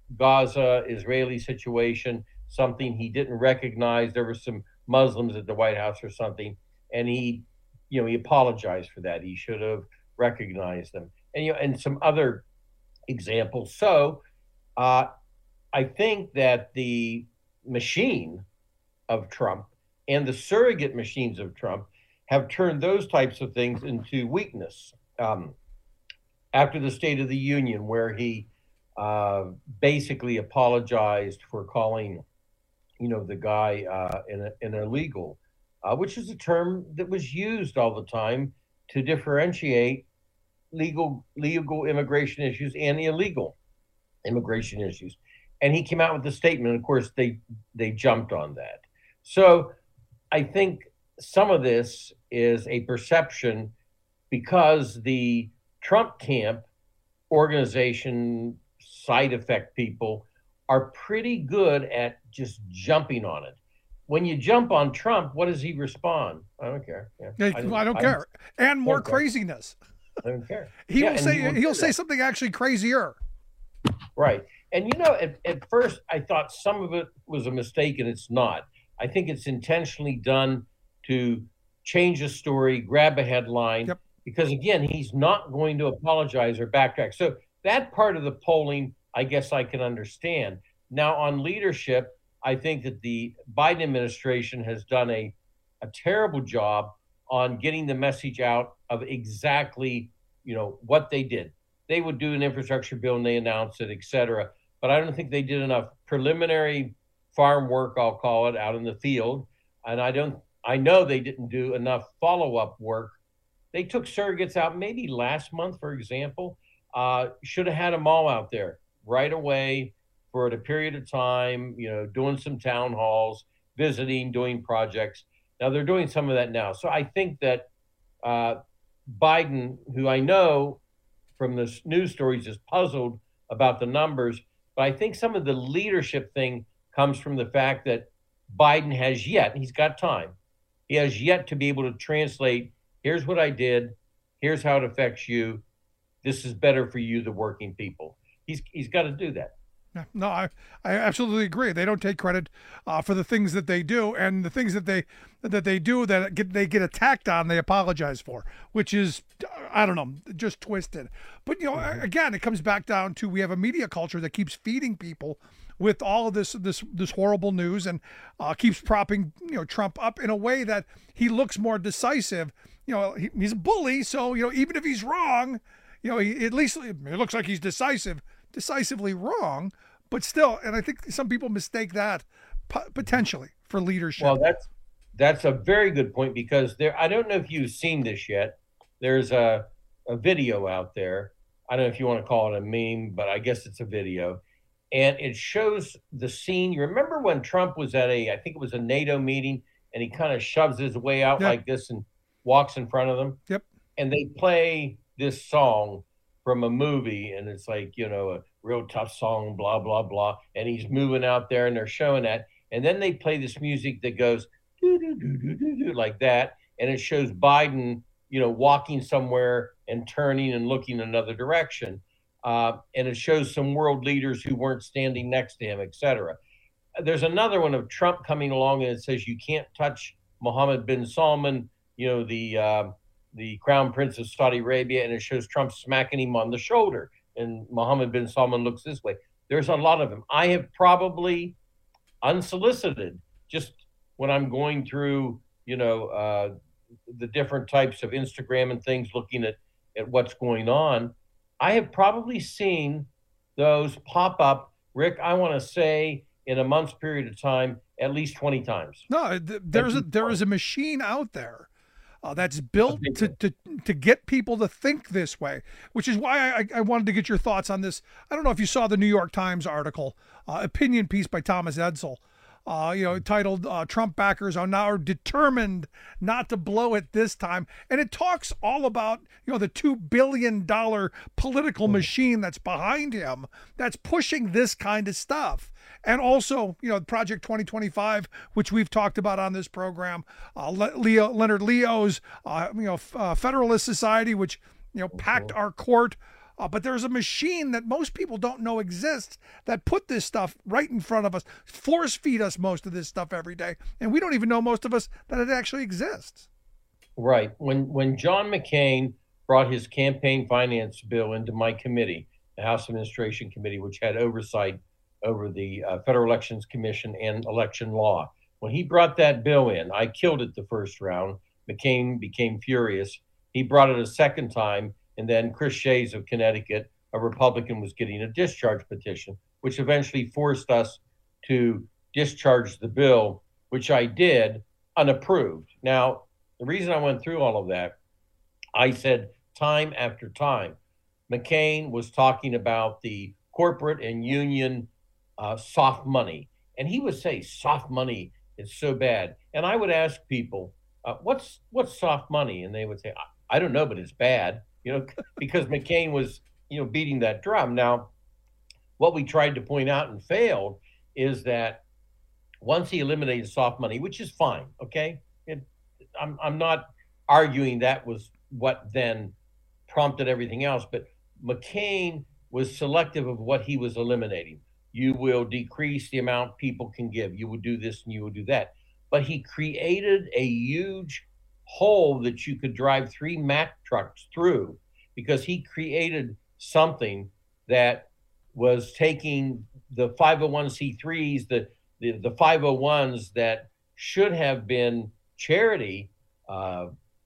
Speaker 16: Gaza Israeli situation, something he didn't recognize. There were some Muslims at the White House or something. And he, you know, he apologized for that. He should have recognized them, and you know, and some other examples. So, uh, I think that the machine of Trump and the surrogate machines of Trump have turned those types of things into weakness. Um, after the State of the Union, where he uh, basically apologized for calling, you know, the guy uh, an, an illegal. Uh, which is a term that was used all the time to differentiate legal legal immigration issues and illegal immigration issues. And he came out with a statement. Of course, they they jumped on that. So I think some of this is a perception because the Trump camp organization side effect people are pretty good at just jumping on it. When you jump on Trump, what does he respond? I don't care. Yeah,
Speaker 8: I, I, don't, I don't care. I, and more craziness.
Speaker 16: I don't care.
Speaker 8: He
Speaker 16: yeah,
Speaker 8: will say
Speaker 16: he
Speaker 8: he'll say something actually crazier.
Speaker 16: Right. And you know, at, at first I thought some of it was a mistake, and it's not. I think it's intentionally done to change a story, grab a headline, yep. because again, he's not going to apologize or backtrack. So that part of the polling, I guess I can understand. Now on leadership, I think that the Biden administration has done a, a terrible job on getting the message out of exactly, you know, what they did. They would do an infrastructure bill and they announced it, et cetera. But I don't think they did enough preliminary farm work, I'll call it, out in the field. And I don't, I know they didn't do enough follow-up work. They took surrogates out maybe last month, for example. Uh, should have had them all out there right away for a period of time, you know, doing some town halls, visiting, doing projects. Now they're doing some of that now. So I think that uh, Biden, who I know from the news stories is puzzled about the numbers, but I think some of the leadership thing comes from the fact that Biden has yet, he's got time, he has yet to be able to translate, here's what I did, here's how it affects you, this is better for you, the working people. He's He's got to do that.
Speaker 8: No, I, I absolutely agree. They don't take credit uh, for the things that they do, and the things that they that they do that get, they get attacked on, they apologize for, which is, I don't know, just twisted. But, you know, mm-hmm. again, it comes back down to we have a media culture that keeps feeding people with all of this this this horrible news and uh, keeps propping, you know, Trump up in a way that he looks more decisive. You know, he, he's a bully, so, you know, even if he's wrong, you know, he, at least it looks like he's decisive. decisively wrong, but still, and I think some people mistake that potentially for leadership.
Speaker 16: Well, that's that's a very good point, because there, I don't know if you've seen this yet. There's a, a video out there. I don't know if you want to call it a meme, but I guess it's a video. and it shows the scene. You remember when Trump was at a, I think it was a NATO meeting, and he kind of shoves his way out
Speaker 8: Yep.
Speaker 16: like this and walks in front of them?
Speaker 8: Yep.
Speaker 16: And they play this song from a movie, and it's like, you know, a real tough song, blah, blah, blah. And he's moving out there, and they're showing that. And then they play this music that goes doo, doo, doo, doo, doo, doo, like that. And it shows Biden, you know, walking somewhere and turning and looking another direction. Uh, and it shows some world leaders who weren't standing next to him, et cetera. There's another one of Trump coming along, and it says you can't touch Mohammed bin Salman, you know, the uh, the crown prince of Saudi Arabia, and it shows Trump smacking him on the shoulder. And Mohammed bin Salman looks this way. There's a lot of them. I have probably unsolicited, just when I'm going through, you know, uh, the different types of Instagram and things, looking at, at what's going on, I have probably seen those pop up, Rick, I want to say in a month's period of time, at least twenty times.
Speaker 8: No, th- there's a, there is a machine out there uh, that's built to, to to get people to think this way, which is why I, I wanted to get your thoughts on this. I don't know if you saw the New York Times article, uh, opinion piece by Thomas Edsel, uh, you know, titled uh, Trump backers are now determined not to blow it this time. And it talks all about, you know, the two billion dollars political machine that's behind him, that's pushing this kind of stuff. And also, you know, Project twenty twenty-five, which we've talked about on this program, uh, Leo, Leonard Leo's, uh, you know, uh, Federalist Society, which, you know, packed our court. Uh, but there's a machine that most people don't know exists that put this stuff right in front of us, force feed us most of this stuff every day. And we don't even know, most of us, that it actually exists.
Speaker 16: Right. When, when John McCain brought his campaign finance bill into my committee, the House Administration Committee, which had oversight over the uh, Federal Elections Commission and election law. When he brought that bill in, I killed it the first round. McCain became furious. He brought it a second time, and then Chris Shays of Connecticut, a Republican, was getting a discharge petition, which eventually forced us to discharge the bill, which I did, unapproved. Now, the reason I went through all of that, I said time after time, McCain was talking about the corporate and union Uh, soft money. And he would say, soft money is so bad. And I would ask people, uh, what's what's soft money? And they would say, I, I don't know, but it's bad, you know, because McCain was, you know, beating that drum. Now, what we tried to point out and failed is that once he eliminated soft money, which is fine, okay? It, I'm, I'm not arguing that was what then prompted everything else, but McCain was selective of what he was eliminating. You will decrease the amount people can give. You will do this and you will do that. But he created a huge hole that you could drive three Mack trucks through, because he created something that was taking the five oh one c threes, the, the, the five oh ones that should have been charity uh,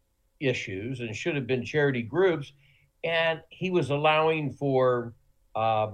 Speaker 16: issues and should have been charity groups. And he was allowing for uh,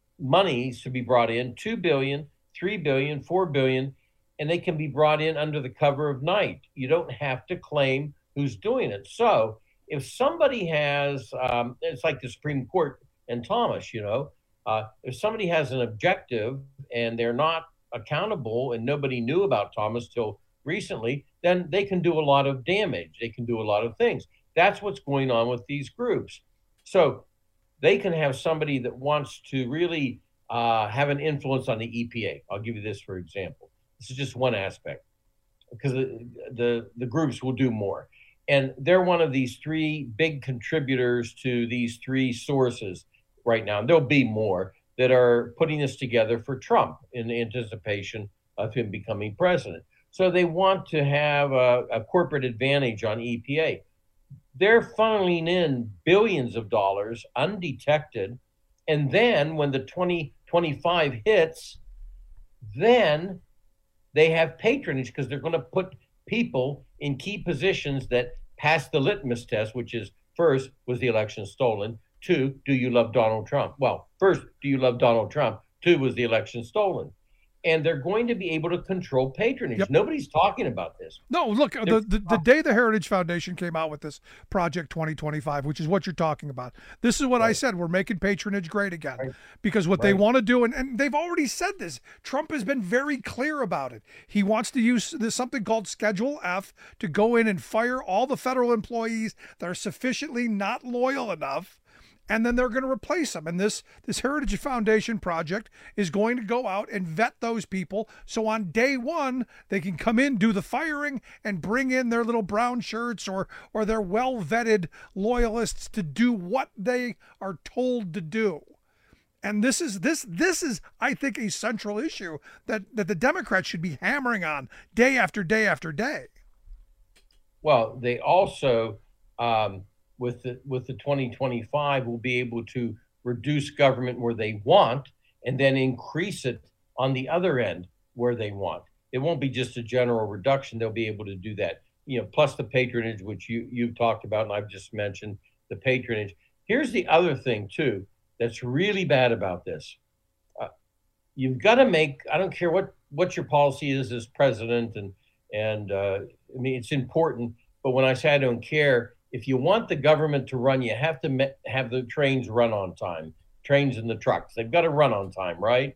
Speaker 16: monies to be brought in, two billion, three billion, four billion, and they can be brought in under the cover of night. You don't have to claim who's doing it. So if somebody has, um, it's like the Supreme Court and Thomas, you know, uh, if somebody has an objective and they're not accountable and nobody knew about Thomas till recently, then they can do a lot of damage. They can do a lot of things. That's what's going on with these groups. So they can have somebody that wants to really uh, have an influence on the E P A. I'll give you this, for example. This is just one aspect, because the, the, the groups will do more. And they're one of these three big contributors to these three sources right now. And there'll be more that are putting this together for Trump in anticipation of him becoming president. So they want to have a, a corporate advantage on E P A. They're funneling in billions of dollars undetected. And then when the twenty twenty-five hits, then they have patronage, because they're going to put people in key positions that pass the litmus test, which is, first, was the election stolen? Two, do you love Donald Trump? Well, first, do you love Donald Trump? Two, was the election stolen? and they're going to be able to control patronage.
Speaker 8: Yep.
Speaker 16: Nobody's talking about this.
Speaker 8: No, look, the, the, the day the Heritage Foundation came out with this Project twenty twenty-five, which is what you're talking about, this is what right. I said, we're making patronage great again. Right. Because what right. they want to do, and, and they've already said this, Trump has been very clear about it. He wants to use this something called Schedule F to go in and fire all the federal employees that are sufficiently not loyal enough, and then they're going to replace them. And this, this Heritage Foundation project is going to go out and vet those people. So on day one, they can come in, do the firing, and bring in their little brown shirts or, or their well-vetted loyalists to do what they are told to do. And this is, this, this is, I think, a central issue that, that the Democrats should be hammering on day after day after day.
Speaker 16: Well, they also, um, with the with the twenty twenty-five, will be able to reduce government where they want and then increase it on the other end where they want. It won't be just a general reduction. They'll be able to do that, you know, plus the patronage, which you, you've talked about, and I've just mentioned the patronage. Here's the other thing, too, that's really bad about this. Uh, you've got to make, I don't care what, what your policy is as president, and, and uh, I mean, it's important, but when I say I don't care, if you want the government to run, you have to me- have the trains run on time, trains and the trucks. They've got to run on time, right?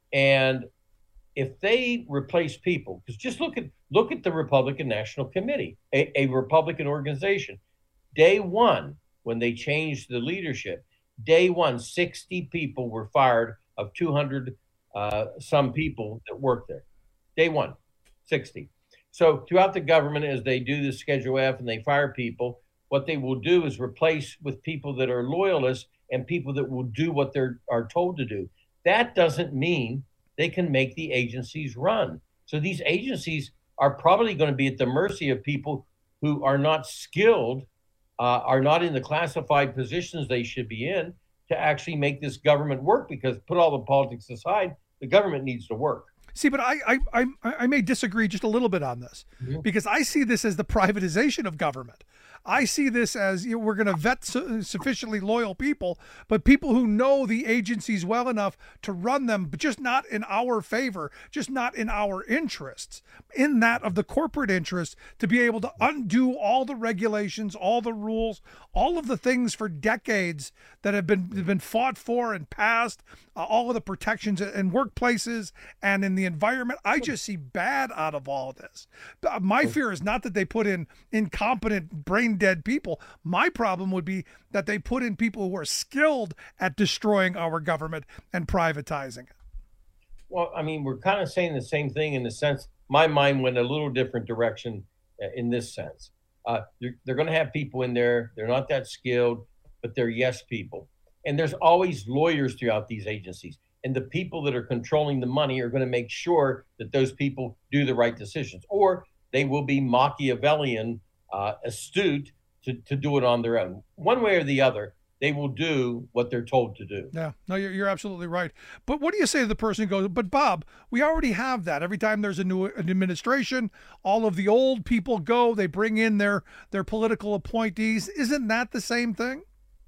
Speaker 16: And if they replace people, because just look at look at the Republican National Committee, a, a Republican organization. Day one, when they changed the leadership, day one, sixty people were fired of two hundred uh, some people that worked there. Day one, sixty. So throughout the government, as they do the Schedule F and they fire people, what they will do is replace with people that are loyalists and people that will do what they are told to do. That doesn't mean they can make the agencies run. So these agencies are probably going to be at the mercy of people who are not skilled, uh, are not in the classified positions they should be in to actually make this government work, because put all the politics aside, the government needs to work.
Speaker 8: See, but I, I, I, I may disagree just a little bit on this, mm-hmm. because I see this as the privatization of government. I see this as, you know, we're going to vet su- sufficiently loyal people, but people who know the agencies well enough to run them, but just not in our favor, just not in our interests, in that of the corporate interest, to be able to undo all the regulations, all the rules, all of the things for decades that have been have been fought for and passed, uh, all of the protections in workplaces and in the environment. I just see bad out of all of this. My fear is not that they put in incompetent, brain dead people. My problem would be that they put in people who are skilled at destroying our government and privatizing it.
Speaker 16: Well, I mean, we're kind of saying the same thing in the sense, my mind went a little different direction in this sense. Uh, they're they're going to have people in there. They're not that skilled, but they're yes people. And there's always lawyers throughout these agencies. And the people that are controlling the money are going to make sure that those people do the right decisions, or they will be Machiavellian, uh, astute to, to do it on their own. One way or the other, they will do what they're told to do.
Speaker 8: Yeah, no, you're, you're absolutely right. But what do you say to the person who goes, but Bob, we already have that. Every time there's a new administration, all of the old people go, they bring in their, their political appointees. Isn't that the same thing?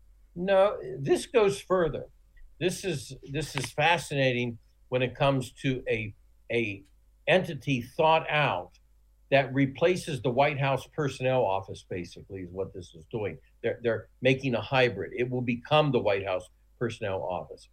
Speaker 16: No, this goes further. This is this is fascinating when it comes to a a entity thought out that replaces the White House Personnel Office, basically, is what this is doing. They're, they're making a hybrid. It will become the White House Personnel Office.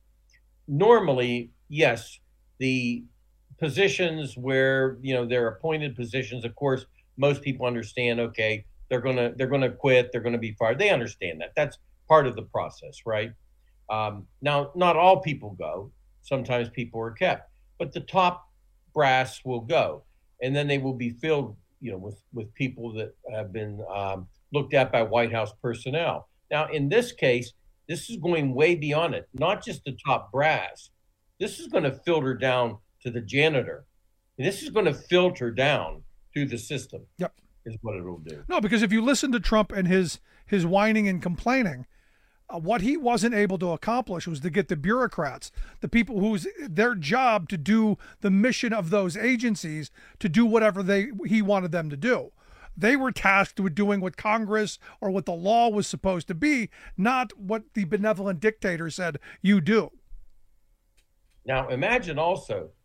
Speaker 16: Normally, yes, the positions where, you know, they're appointed positions, of course, most people understand, okay, they're gonna they're gonna quit, they're gonna be fired. They understand that. That's part of the process, right? Um, now, not all people go. Sometimes people are kept, but the top brass will go, and then they will be filled, you know, with with people that have been um, looked at by White House personnel. Now, in this case, this is going way beyond it. Not just the top brass. This is going to filter down to the janitor. And this is going to filter down through the system.
Speaker 8: Yep,
Speaker 16: is what it will do.
Speaker 8: No, because if you listen to Trump and his his whining and complaining, Uh, what he wasn't able to accomplish was to get the bureaucrats, the people whose their job to do the mission of those agencies, to do whatever they he wanted them to do. They were tasked with doing what Congress or what the law was supposed to be, not what the benevolent dictator said you do.
Speaker 16: Now, imagine also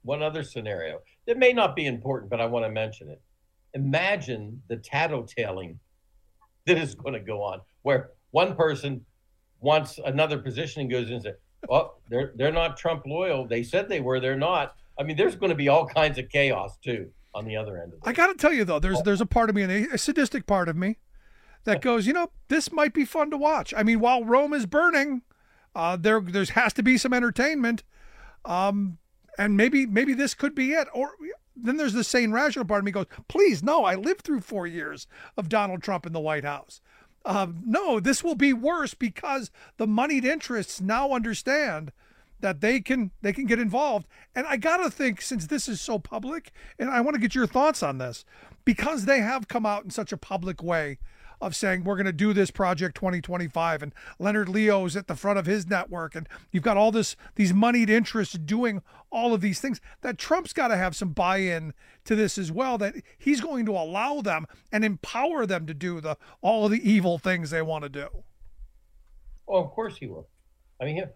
Speaker 16: one other scenario that may not be important, but I want to mention it. Imagine the tattletaling that is going to go on, where one person wants another position and goes in and says, "Oh, they're they're not Trump loyal. They said they were. They're not." I mean, there's going to be all kinds of chaos too on the other end of it.
Speaker 8: I got to tell you though, there's there's a part of me, a sadistic part of me, that goes, you know, this might be fun to watch. I mean, while Rome is burning, uh, there there's has to be some entertainment, um, and maybe maybe this could be it. Or then there's the sane, rational part of me goes, please, no, I lived through four years of Donald Trump in the White House. Um, no, this will be worse because the moneyed interests now understand that they can they can get involved. And I got to think, since this is so public, and I want to get your thoughts on this, because they have come out in such a public way of saying, we're going to do this Project twenty twenty-five, and Leonard Leo's at the front of his network, and you've got all this these moneyed interests doing all of these things, that Trump's got to have some buy-in to this as well, that he's going to allow them and empower them to do the all of the evil things they want to do.
Speaker 16: Well, of course he will. I mean,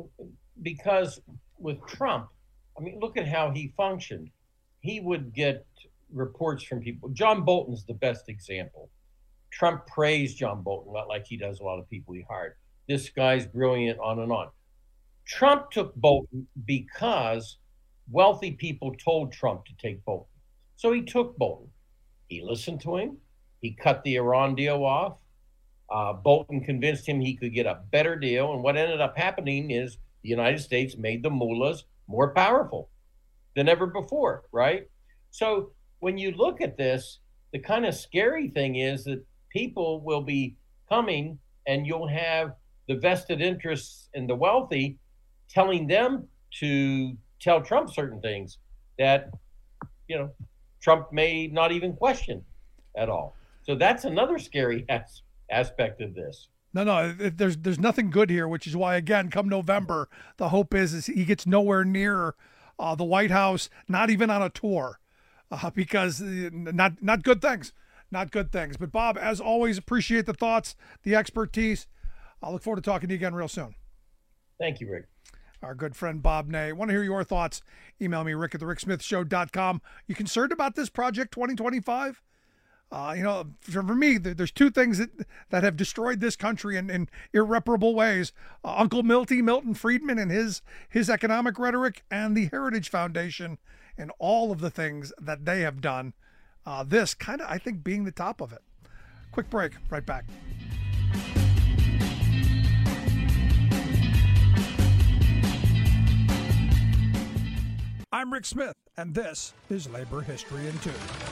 Speaker 16: because with Trump, I mean, look at how he functioned. He would get reports from people. John Bolton's the best example. Trump praised John Bolton, not like he does a lot of people he hired. This guy's brilliant, on and on. Trump took Bolton because wealthy people told Trump to take Bolton. So he took Bolton. He listened to him. He cut the Iran deal off. Uh, Bolton convinced him he could get a better deal. And what ended up happening is the United States made the mullahs more powerful than ever before, right? So when you look at this, the kind of scary thing is that people will be coming and you'll have the vested interests in the wealthy telling them to tell Trump certain things that, you know, Trump may not even question at all. So that's another scary as- aspect of this.
Speaker 8: No, no, there's there's nothing good here, which is why, again, come November, the hope is, is he gets nowhere near uh, the White House, not even on a tour, uh, because not not good things. Not good things. But Bob, as always, appreciate the thoughts, the expertise. I'll look forward to talking to you again real soon.
Speaker 16: Thank you, Rick.
Speaker 8: Our good friend Bob Ney. Want to hear your thoughts? Email me, rick at the rick smith show dot com. You concerned about this Project twenty twenty-five? Uh, you know, for, for me, there's two things that, that have destroyed this country in, in irreparable ways. Uh, Uncle Milty, Milton Friedman, and his, his economic rhetoric, and the Heritage Foundation, and all of the things that they have done. Uh, this kind of, I think, being the top of it. Quick break, right back. I'm Rick Smith, and this is Labor History in Two.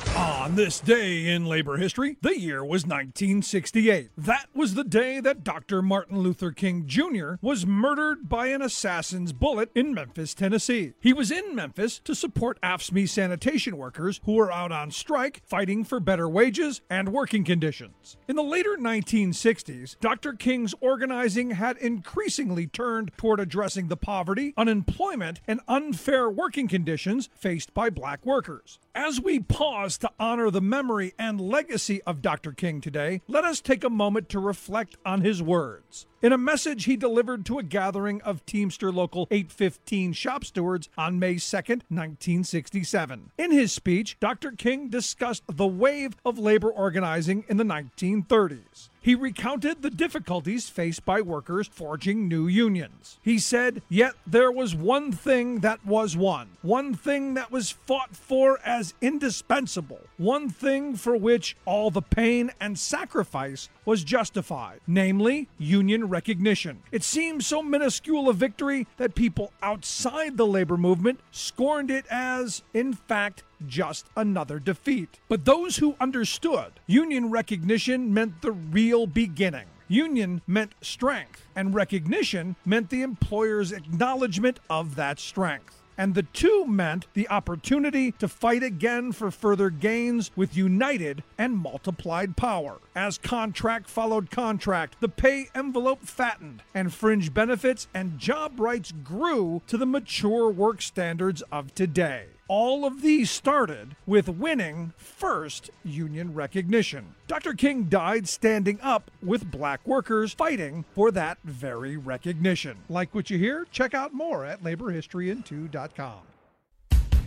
Speaker 8: On this day in labor history, the year was nineteen sixty-eight. That was the day that Doctor Martin Luther King Junior was murdered by an assassin's bullet in Memphis, Tennessee. He was in Memphis to support A F S C M E sanitation workers who were out on strike fighting for better wages and working conditions. In the later nineteen sixties, Doctor King's organizing had increasingly turned toward addressing the poverty, unemployment, and unfair working conditions faced by black workers. As we pause to honor the memory and legacy of Doctor King today, let us take a moment to reflect on his words. In a message he delivered to a gathering of Teamster Local eight fifteen shop stewards on May second, nineteen sixty-seven. In his speech, Doctor King discussed the wave of labor organizing in the nineteen thirties. He recounted the difficulties faced by workers forging new unions. He said, "Yet there was one thing that was won, one thing that was fought for as indispensable, one thing for which all the pain and sacrifice was justified, namely union recognition. It seemed so minuscule a victory that people outside the labor movement scorned it as, in fact, just another defeat. But those who understood, union recognition meant the real beginning. Union meant strength, and recognition meant the employer's acknowledgement of that strength. And the two meant the opportunity to fight again for further gains with united and multiplied power. As contract followed contract, the pay envelope fattened, and fringe benefits and job rights grew to the mature work standards of today. All of these started with winning first union recognition. Doctor King died standing up with black workers fighting for that very recognition. Like what you hear? Check out more at labor history in two dot com.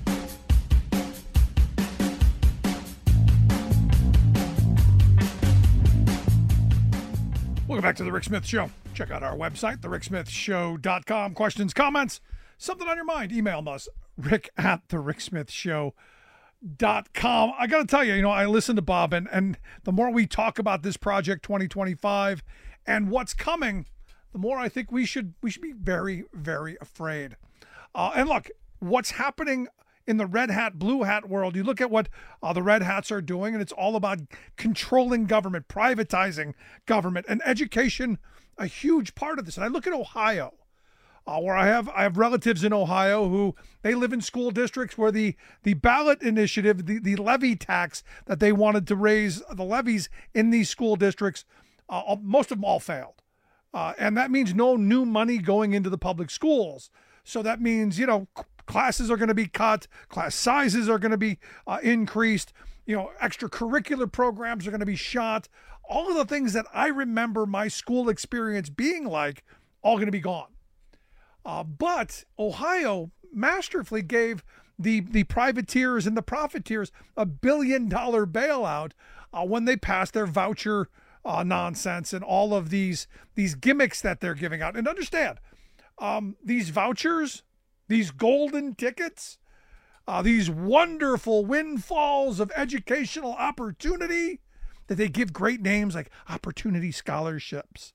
Speaker 8: Welcome back to the Rick Smith Show. Check out our website, the rick smith show dot com. Questions, comments, something on your mind, email us, rick at the rick smith show dot com. I got to tell you, you know, I listen to Bob, and, and the more we talk about this project twenty twenty-five and what's coming, the more I think we should we should be very, very afraid. Uh, and look, what's happening in the red hat, blue hat world, you look at what uh, the red hats are doing, and it's all about controlling government, privatizing government, and education, a huge part of this. And I look at Ohio, uh, where I have I have relatives in Ohio who they live in school districts where the the ballot initiative, the, the levy tax that they wanted to raise the levies in these school districts, uh, most of them all failed. Uh, and that means no new money going into the public schools. So that means, you know, classes are going to be cut, class sizes are going to be uh, increased, you know, extracurricular programs are going to be shot. All of the things that I remember my school experience being like, all going to be gone. Uh, but Ohio masterfully gave the, the privateers and the profiteers a billion dollar bailout uh, when they passed their voucher uh, nonsense and all of these, these gimmicks that they're giving out. And understand, um, these vouchers, these golden tickets, uh, these wonderful windfalls of educational opportunity that they give great names like opportunity scholarships,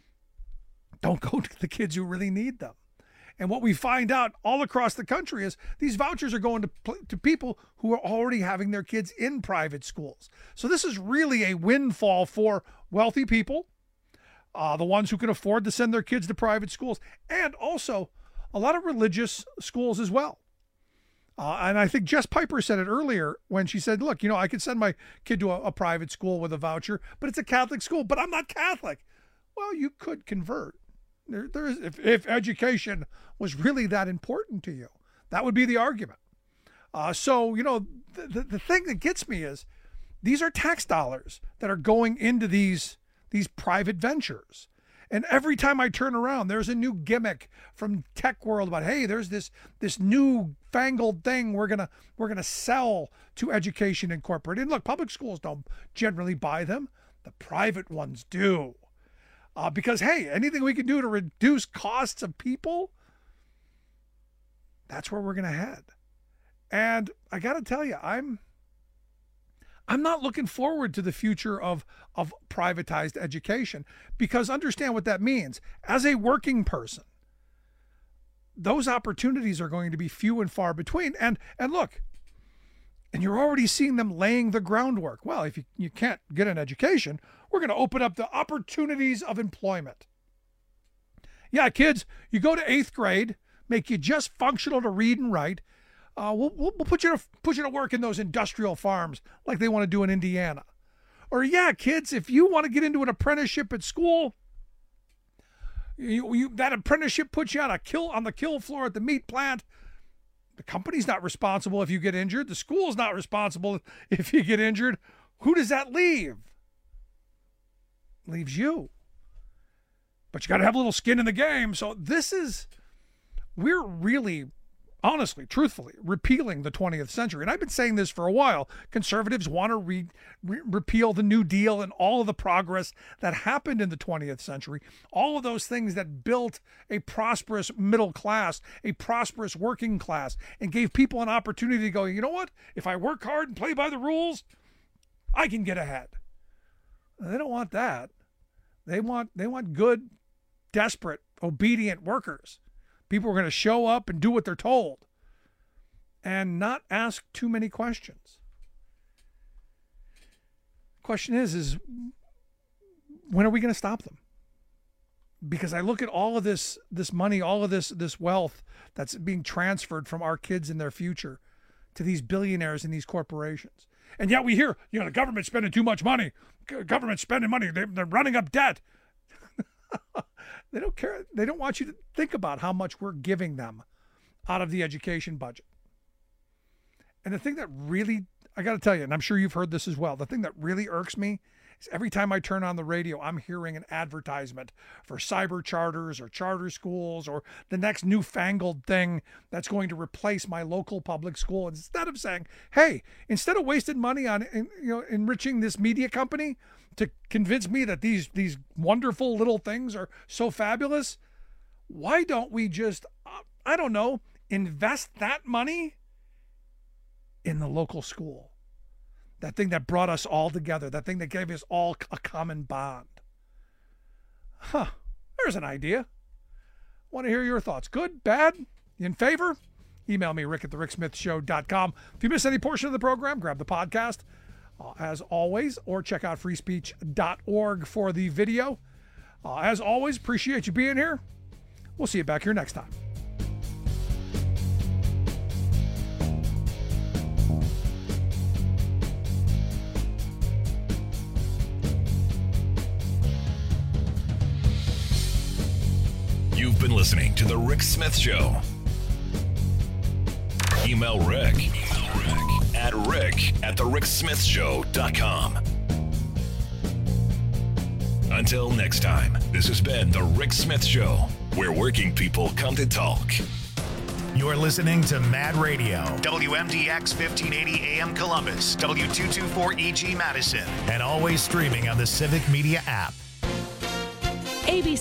Speaker 8: don't go to the kids who really need them. And what we find out all across the country is these vouchers are going to, to people who are already having their kids in private schools. So this is really a windfall for wealthy people, uh, the ones who can afford to send their kids to private schools, and also a lot of religious schools as well. Uh, and I think Jess Piper said it earlier when she said, look, you know, I could send my kid to a, a private school with a voucher, but it's a Catholic school, but I'm not Catholic. Well, you could convert. There, there is, if, if education was really that important to you, that would be the argument. Uh, so, you know, the, the, the thing that gets me is these are tax dollars that are going into these, these private ventures. And every time I turn around, there's a new gimmick from tech world about, hey, there's this this new fangled thing we're gonna we're gonna sell to Education Incorporated. And look, public schools don't generally buy them; the private ones do, uh, because hey, anything we can do to reduce costs of people, that's where we're gonna head. And I got to tell you, I'm. I'm not looking forward to the future of, of privatized education, because understand what that means. As a working person, those opportunities are going to be few and far between. And and look, and you're already seeing them laying the groundwork. Well, if you, you can't get an education, we're going to open up the opportunities of employment. Yeah, kids, you go to eighth grade, make you just functional to read and write. Uh, we'll, we'll put you to put you to work in those industrial farms like they want to do in Indiana. Or yeah, kids, if you want to get into an apprenticeship at school, you, you that apprenticeship puts you on a kill on the kill floor at the meat plant. The company's not responsible if you get injured. The school's not responsible if you get injured. Who does that leave? Leaves you. But you got to have a little skin in the game. So this is, we're really, honestly, truthfully, repealing the twentieth century. And I've been saying this for a while. Conservatives want to re- re- repeal the New Deal and all of the progress that happened in the twentieth century. All of those things that built a prosperous middle class, a prosperous working class, and gave people an opportunity to go, you know what? If I work hard and play by the rules, I can get ahead. They don't want that. They want, they want good, desperate, obedient workers. People are going to show up and do what they're told and not ask too many questions. Question is, is when are we going to stop them? Because I look at all of this, this money, all of this, this wealth that's being transferred from our kids and their future to these billionaires and these corporations. And yet we hear, you know, the government's spending too much money. G- government's spending money. They, they're running up debt. They don't care. They don't want you to think about how much we're giving them out of the education budget. And the thing that really, I got to tell you, and I'm sure you've heard this as well, the thing that really irks me is every time I turn on the radio, I'm hearing an advertisement for cyber charters or charter schools or the next newfangled thing that's going to replace my local public school. Instead of saying, hey, instead of wasting money on, you know, enriching this media company to convince me that these these wonderful little things are so fabulous, why don't we just, uh, I don't know, invest that money in the local school? That thing that brought us all together, that thing that gave us all a common bond. Huh, there's an idea. Want to hear your thoughts. Good, bad, in favor? Email me, rick at the rick smith show dot com. If you miss any portion of the program, grab the podcast, uh, as always, or check out free speech dot org for the video. Uh, as always, appreciate you being here. We'll see you back here next time.
Speaker 7: You've been listening to The Rick Smith Show. Email Rick, Email Rick at rick at the rick smith show dot com. Until next time, this has been The Rick Smith Show, where working people come to talk.
Speaker 1: You're listening to Mad Radio, W M D X fifteen eighty A M Columbus, W two twenty-four E G Madison, and always streaming on the Civic Media app.
Speaker 2: A B C